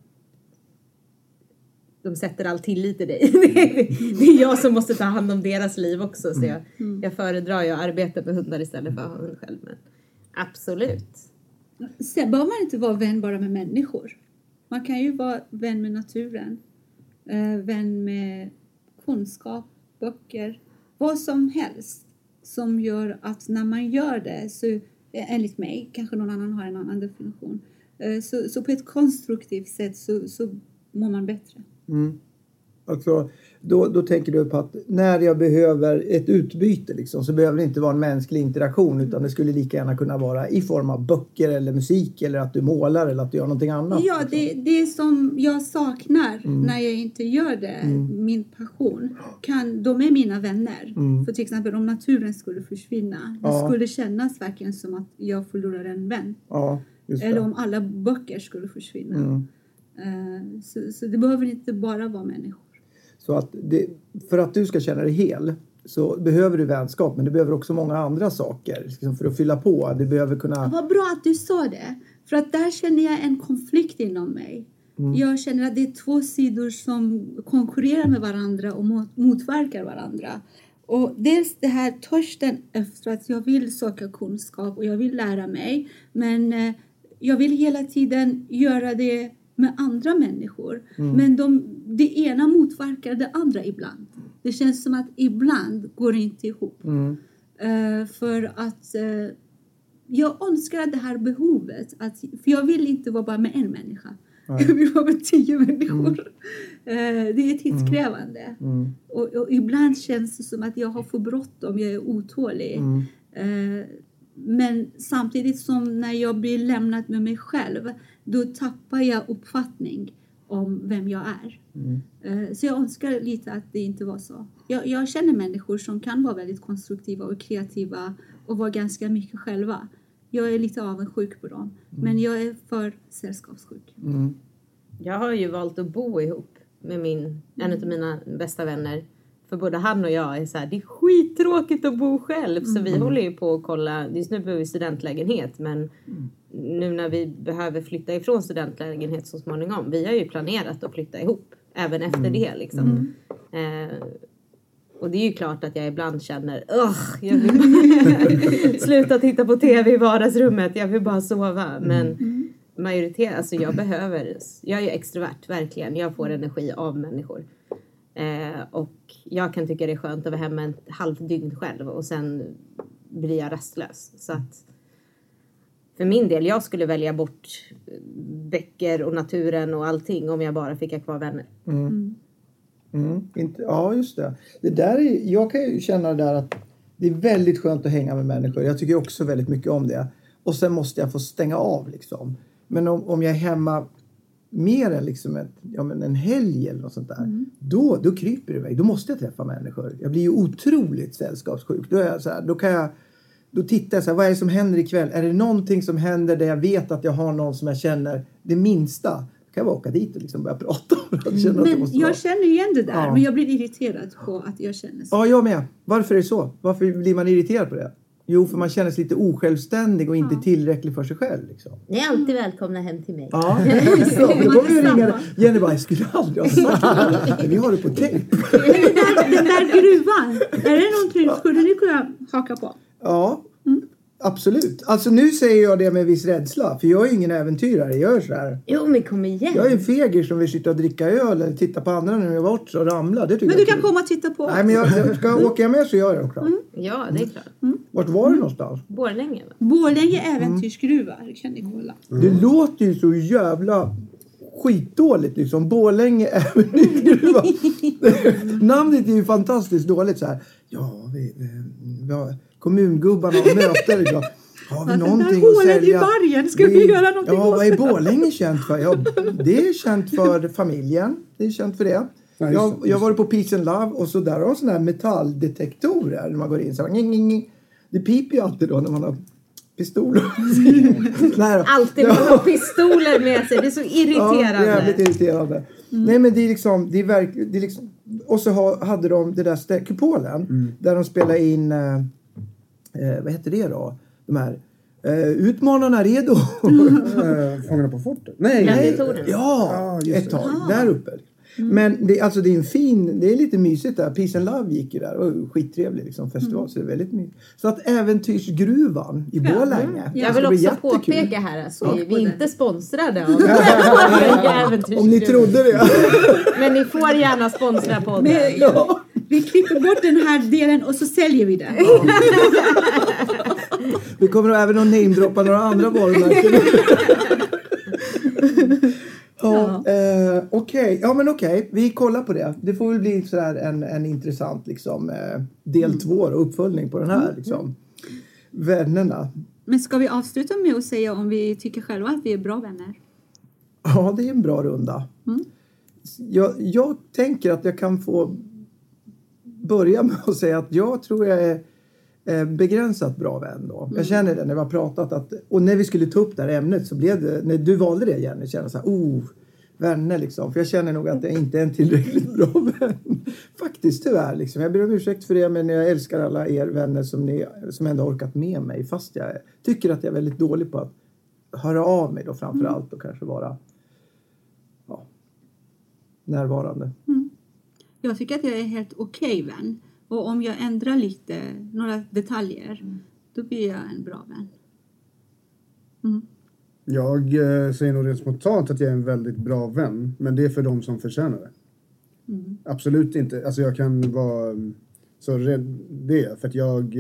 Speaker 7: De sätter all tillit i dig. Det är jag som måste ta hand om deras liv också. Så jag föredrar ju att arbeta med hundar istället för att ha hund själv. Men absolut.
Speaker 8: Sen behöver man inte vara vän bara med människor. Man kan ju vara vän med naturen. Vän med kunskap, böcker. Vad som helst. Som gör att när man gör det så enligt mig, kanske någon annan har en annan definition. Så på ett konstruktivt sätt så mår man bättre.
Speaker 5: Alltså, då tänker du på att när jag behöver ett utbyte liksom, så behöver det inte vara en mänsklig interaktion utan det skulle lika gärna kunna vara i form av böcker eller musik eller att du målar eller att du gör någonting annat.
Speaker 8: Ja, det som jag saknar när jag inte gör det, min passion, de är mina vänner. För till exempel om naturen skulle försvinna, det skulle kännas verkligen som att jag förlorar en vän.
Speaker 5: Ja, just det.
Speaker 8: Eller om alla böcker skulle försvinna. Så det behöver inte bara vara människor.
Speaker 5: Så att för att du ska känna dig hel så behöver du vänskap, men du behöver också många andra saker liksom för att fylla på. Du behöver kunna...
Speaker 8: Vad bra att du sa det. För att där känner jag en konflikt inom mig. Jag känner att det är två sidor som konkurrerar med varandra och motverkar varandra. Och dels det här törsten efter att jag vill söka kunskap och jag vill lära mig. Men jag vill hela tiden göra det med andra människor. Men det ena motverkar det andra ibland. Det känns som att ibland går det inte ihop. För att jag önskar att det här behovet. För jag vill inte vara bara med en människa. Jag vill vara med 10 människor. Det är tidskrävande. Och ibland känns det som att jag har för bråttom. Jag är otålig. Men samtidigt som när jag blir lämnad med mig själv. Då tappar jag uppfattning om vem jag är. Så jag önskar lite att det inte var så. Jag känner människor som kan vara väldigt konstruktiva och kreativa. Och vara ganska mycket själva. Jag är lite avundsjuk på dem. Men jag är för sällskapssjuk.
Speaker 7: Jag har ju valt att bo ihop med en av mina bästa vänner. För både han och jag är så här, det är skittråkigt att bo själv. Så vi håller ju på att kolla, just nu behöver vi studentlägenhet. Men nu när vi behöver flytta ifrån studentlägenhet så småningom. Vi har ju planerat att flytta ihop. Även efter det liksom. Och det är ju klart att jag ibland känner, jag vill bara sluta titta på tv i vardagsrummet. Jag vill bara sova. Men majoritet, alltså jag är ju extrovert, verkligen. Jag får energi av människor. Och jag kan tycka det är skönt att vara hemma en halvt dygn själv. Och sen blir jag rastlös. Så att för min del, jag skulle välja bort böcker och naturen och allting om jag bara fick ha kvar vänner.
Speaker 5: Ja, just det. Det där jag kan ju känna där att det är väldigt skönt att hänga med människor. Jag tycker också väldigt mycket om det. Och sen måste jag få stänga av liksom. Men om jag är hemma mer än liksom en helg eller något sånt där. Då kryper det iväg. Då måste jag träffa människor. Jag blir ju otroligt sällskapssjuk. Då är jag så här, då tittar jag så här, vad är det som händer ikväll? Är det någonting som händer där jag vet att jag har någon som jag känner det minsta? Då kan jag bara åka dit och liksom börja prata.
Speaker 8: Jag känner igen det där. Men jag blir irriterad på att jag känner så.
Speaker 5: Ja, jag med. Varför är det så? Varför blir man irriterad på det? Jo, för man känner sig lite osjälvständig och inte tillräcklig för sig själv. Liksom.
Speaker 7: Ni är alltid välkomna hem till mig.
Speaker 5: Ja, så. Då kommer vi ringa. Jenny bara, jag skulle aldrig ha sagt det. Vi har det på tejp.
Speaker 8: Den där gruvan. Är det någonting skulle ni kunna haka på?
Speaker 5: Ja, absolut. Alltså nu säger jag det med viss rädsla. För jag är ingen äventyrare. Jag är så här.
Speaker 7: Jo, men kom igen.
Speaker 5: Jag är en feger som vill sitta och dricka öl eller titta på andra när jag har varit och ramla. Det
Speaker 8: men du kan komma och titta på.
Speaker 5: Nej, men jag ska åka med så gör jag också.
Speaker 7: Ja, det är klart.
Speaker 5: Vart var det någonstans?
Speaker 7: Borlänge.
Speaker 8: Borlänge äventyrsgruva. Det kan ni kolla.
Speaker 5: Det låter ju så jävla skitdåligt liksom. Borlänge äventyrsgruva. Namnet är ju fantastiskt dåligt så här. Ja, vi har kommungubbarna och möter idag. Har vi någonting att sälja?
Speaker 8: I vargen, ska vi göra någonting?
Speaker 5: Ja, vad är Borlänge känt för? Ja, det är känt för familjen. Det är känt för det. Jag var på Peace and Love och så där har sådana här metalldetektorer när man går in så här. Det piper ju alltid då när man har pistoler.
Speaker 7: Alltid man har pistoler med sig. Det är så irriterande.
Speaker 5: Ja, det är irriterande. Nej, men det är liksom, det är liksom och så hade de det där kupolen där de spelade in vad heter det då? De här utmanarna redo.
Speaker 6: Fångarna på fortet.
Speaker 5: Nej. Ja, ett tag där uppe. Men det är en fin, det är lite mysigt där. Peace and Love gick ju där. Och skittrevlig liksom festival. Så det är väldigt mysigt. Så att äventyrsgruvan i Borlänge.
Speaker 7: Jag vill också påpeka här att vi är inte sponsrade av
Speaker 5: om ni trodde det.
Speaker 7: Men ni får gärna sponsra podden.
Speaker 8: Vi klipper bort den här delen och så säljer vi den.
Speaker 5: Vi kommer även att namedroppa några andra varumärken. Okej. Ja, men okej. Vi kollar på det. Det får väl bli sådär en intressant liksom, del 2 och uppföljning på den här liksom, vännerna.
Speaker 8: Men ska vi avsluta med att säga om vi tycker själva att vi är bra vänner?
Speaker 5: Ja, det är en bra runda. Jag tänker att jag kan få börja med att säga att jag tror jag är begränsat bra vän då. Jag känner det när vi har pratat och när vi skulle ta upp det här ämnet så blev det, när du valde det Jenny, kände jag så här, vänner liksom. För jag känner nog att jag inte är en tillräckligt bra vän. Faktiskt tyvärr liksom. Jag ber om ursäkt för det, men jag älskar alla er vänner som ändå orkat med mig. Fast jag tycker att jag är väldigt dålig på att höra av mig då framförallt och kanske vara närvarande.
Speaker 8: Jag tycker att jag är helt okej vän. Och om jag ändrar lite, några detaljer, då blir jag en bra vän.
Speaker 6: Jag säger nog rent spontant att jag är en väldigt bra vän. Men det är för de som förtjänar det. Absolut inte. Alltså jag kan vara så rädd det. För att jag...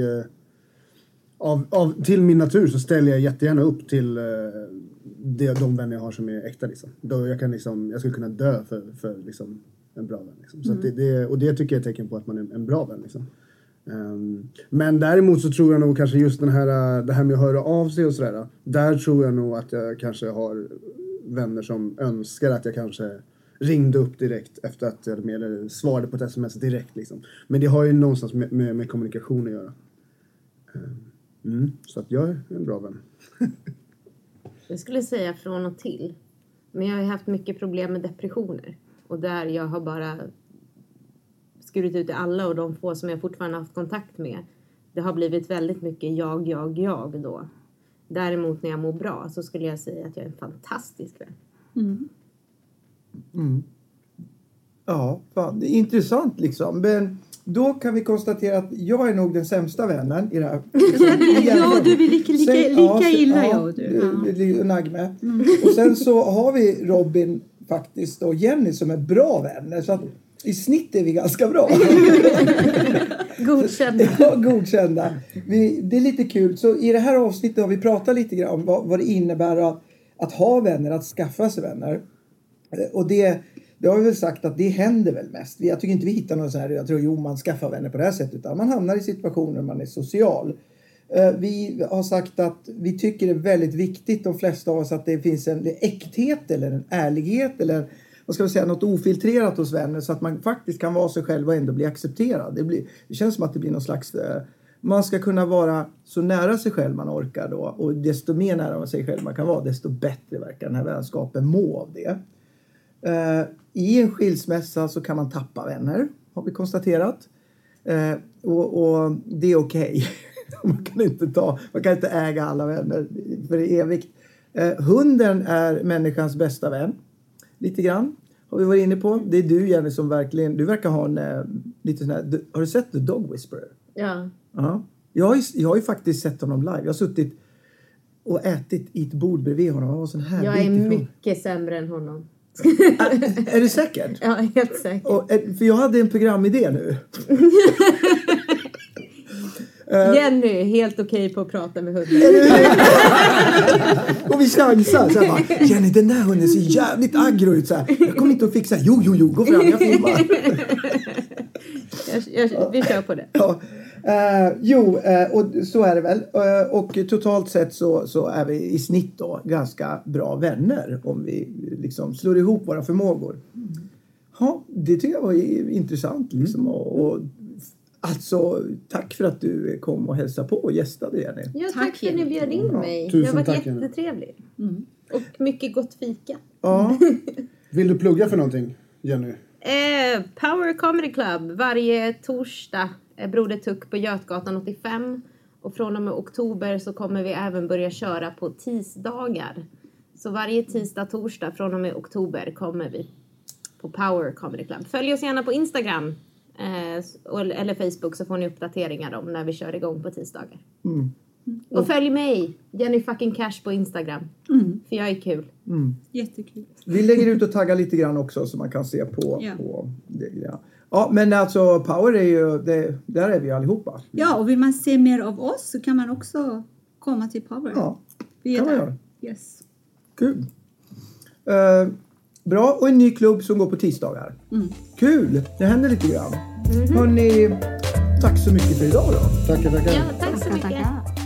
Speaker 6: till min natur så ställer jag jättegärna upp till de vänner jag har som är äkta. Liksom. Då jag skulle kunna dö för liksom, en bra vän. Liksom. Så att och det tycker jag är ett tecken på att man är en bra vän. Liksom. Men däremot så tror jag nog kanske just det här med att höra av sig och sådär. Där tror jag nog att jag kanske har vänner som önskar att jag kanske ringde upp direkt efter att jag eller svarade på ett sms direkt. Liksom. Men det har ju någonstans med kommunikation att göra. Så att jag är en bra vän.
Speaker 7: Jag skulle säga från och till. Men jag har haft mycket problem med depressioner. Och där jag har bara skurit ut i alla och de få som jag fortfarande haft kontakt med. Det har blivit väldigt mycket jag då. Däremot när jag mår bra så skulle jag säga att jag är en fantastisk vän.
Speaker 5: Ja, fan, det är intressant liksom. Men då kan vi konstatera att jag är nog den sämsta vännen i det här.
Speaker 8: Ja, du är lika illa jag och du.
Speaker 5: Nagme. Och sen så har vi Robin faktiskt och Jenny som är bra vänner. Så att i snitt är vi ganska bra.
Speaker 7: Godkända.
Speaker 5: Ja, godkända. Det är lite kul. Så i det här avsnittet har vi pratat lite grann om vad det innebär att ha vänner, att skaffa sig vänner. Och det har vi väl sagt att det händer väl mest. Jag tycker inte vi hittar någon sån här, jag tror man skaffar vänner på det här sättet. Utan man hamnar i situationer där man är social. Vi har sagt att vi tycker det är väldigt viktigt, de flesta av oss, att det finns en äkthet eller en ärlighet eller vad ska vi säga, något ofiltrerat hos vänner så att man faktiskt kan vara sig själv och ändå bli accepterad. Det känns som att det blir någon slags... Man ska kunna vara så nära sig själv man orkar då. Och desto mer nära sig själv man kan vara, desto bättre verkar den här vänskapen må av det. I en skilsmässa så kan man tappa vänner, har vi konstaterat. Och det är okej. Man kan inte äga alla vänner för evigt. Hunden är människans bästa vän. Lite grann har vi varit inne på. Det är du, Jenny, som verkligen... Du verkar ha en lite sån här... Har du sett The Dog Whisperer?
Speaker 7: Ja.
Speaker 5: Uh-huh. Jag har ju faktiskt sett honom live. Jag har suttit och ätit i ett bord bredvid honom. Han var sån här.
Speaker 7: Jag är mycket sämre än honom.
Speaker 5: Är du säker?
Speaker 7: Ja, helt säker.
Speaker 5: För jag hade en programidé nu.
Speaker 7: Jenny är helt okej på att prata med hunden.
Speaker 5: Och vi chansar så här bara, Jenny, den där hunden ser jävligt aggro ut så här. Jag kommer inte att fixa. Jo, gå fram, jag filmar.
Speaker 7: Vi kör på det.
Speaker 5: Ja. Och så är det väl. Och totalt sett så är vi i snitt då ganska bra vänner om vi liksom slår ihop våra förmågor. Ja, det tycker jag var intressant liksom. Och alltså, tack för att du kom och hälsade på och gästade, Jenny.
Speaker 7: Ja, tack för att ni bjöd in mig.
Speaker 6: Tusen
Speaker 7: det har varit
Speaker 6: tack,
Speaker 7: jättetrevligt. Och mycket gott fika.
Speaker 5: Ja.
Speaker 6: Vill du plugga för någonting, Jenny?
Speaker 7: Power Comedy Club varje torsdag. Broder Tuck på Götgatan 85. Och från och med oktober så kommer vi även börja köra på tisdagar. Så varje tisdag, torsdag från och med oktober kommer vi på Power Comedy Club. Följ oss gärna på Instagram eller Facebook så får ni uppdateringar om när vi kör igång på tisdagar. Och följ mig, Jenny fucking Cash på Instagram. För jag är kul.
Speaker 8: Jättekul.
Speaker 5: Vi lägger ut och taggar lite grann också så man kan se på det. Ja, men alltså Power är ju, där är vi allihopa.
Speaker 8: Ja, och vill man se mer av oss så kan man också komma till Power.
Speaker 5: Ja,
Speaker 8: vi är
Speaker 5: kan man
Speaker 8: där.
Speaker 5: göra.
Speaker 8: Yes.
Speaker 5: Kul. Bra, och en ny klubb som går på tisdagar. Kul, det händer lite grann. Hörrni, tack så mycket för idag då.
Speaker 6: Tackar.
Speaker 7: Ja, tack så mycket.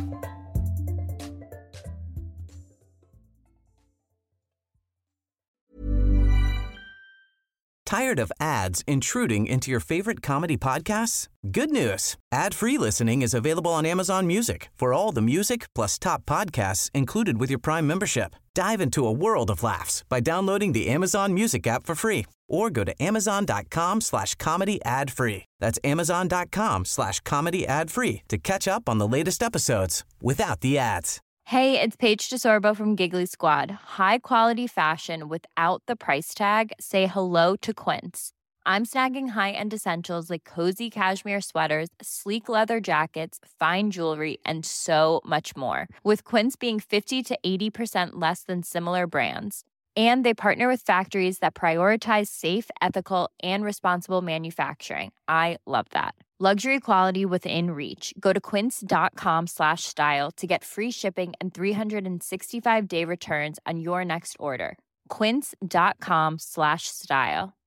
Speaker 4: Tired of ads intruding into your favorite comedy podcasts? Good news. Ad-free listening is available on Amazon Music for all the music plus top podcasts included with your Prime membership. Dive into a world of laughs by downloading the Amazon Music app for free or go to amazon.com/comedy ad-free. That's amazon.com/comedy ad-free to catch up on the latest episodes without the ads.
Speaker 12: Hey, it's Paige DeSorbo from Giggly Squad. High quality fashion without the price tag. Say hello to Quince. I'm snagging high-end essentials like cozy cashmere sweaters, sleek leather jackets, fine jewelry, and so much more. With Quince being 50 to 80% less than similar brands. And they partner with factories that prioritize safe, ethical, and responsible manufacturing. I love that. Luxury quality within reach. Go to quince.com/style to get free shipping and 365-day returns on your next order. Quince.com/style.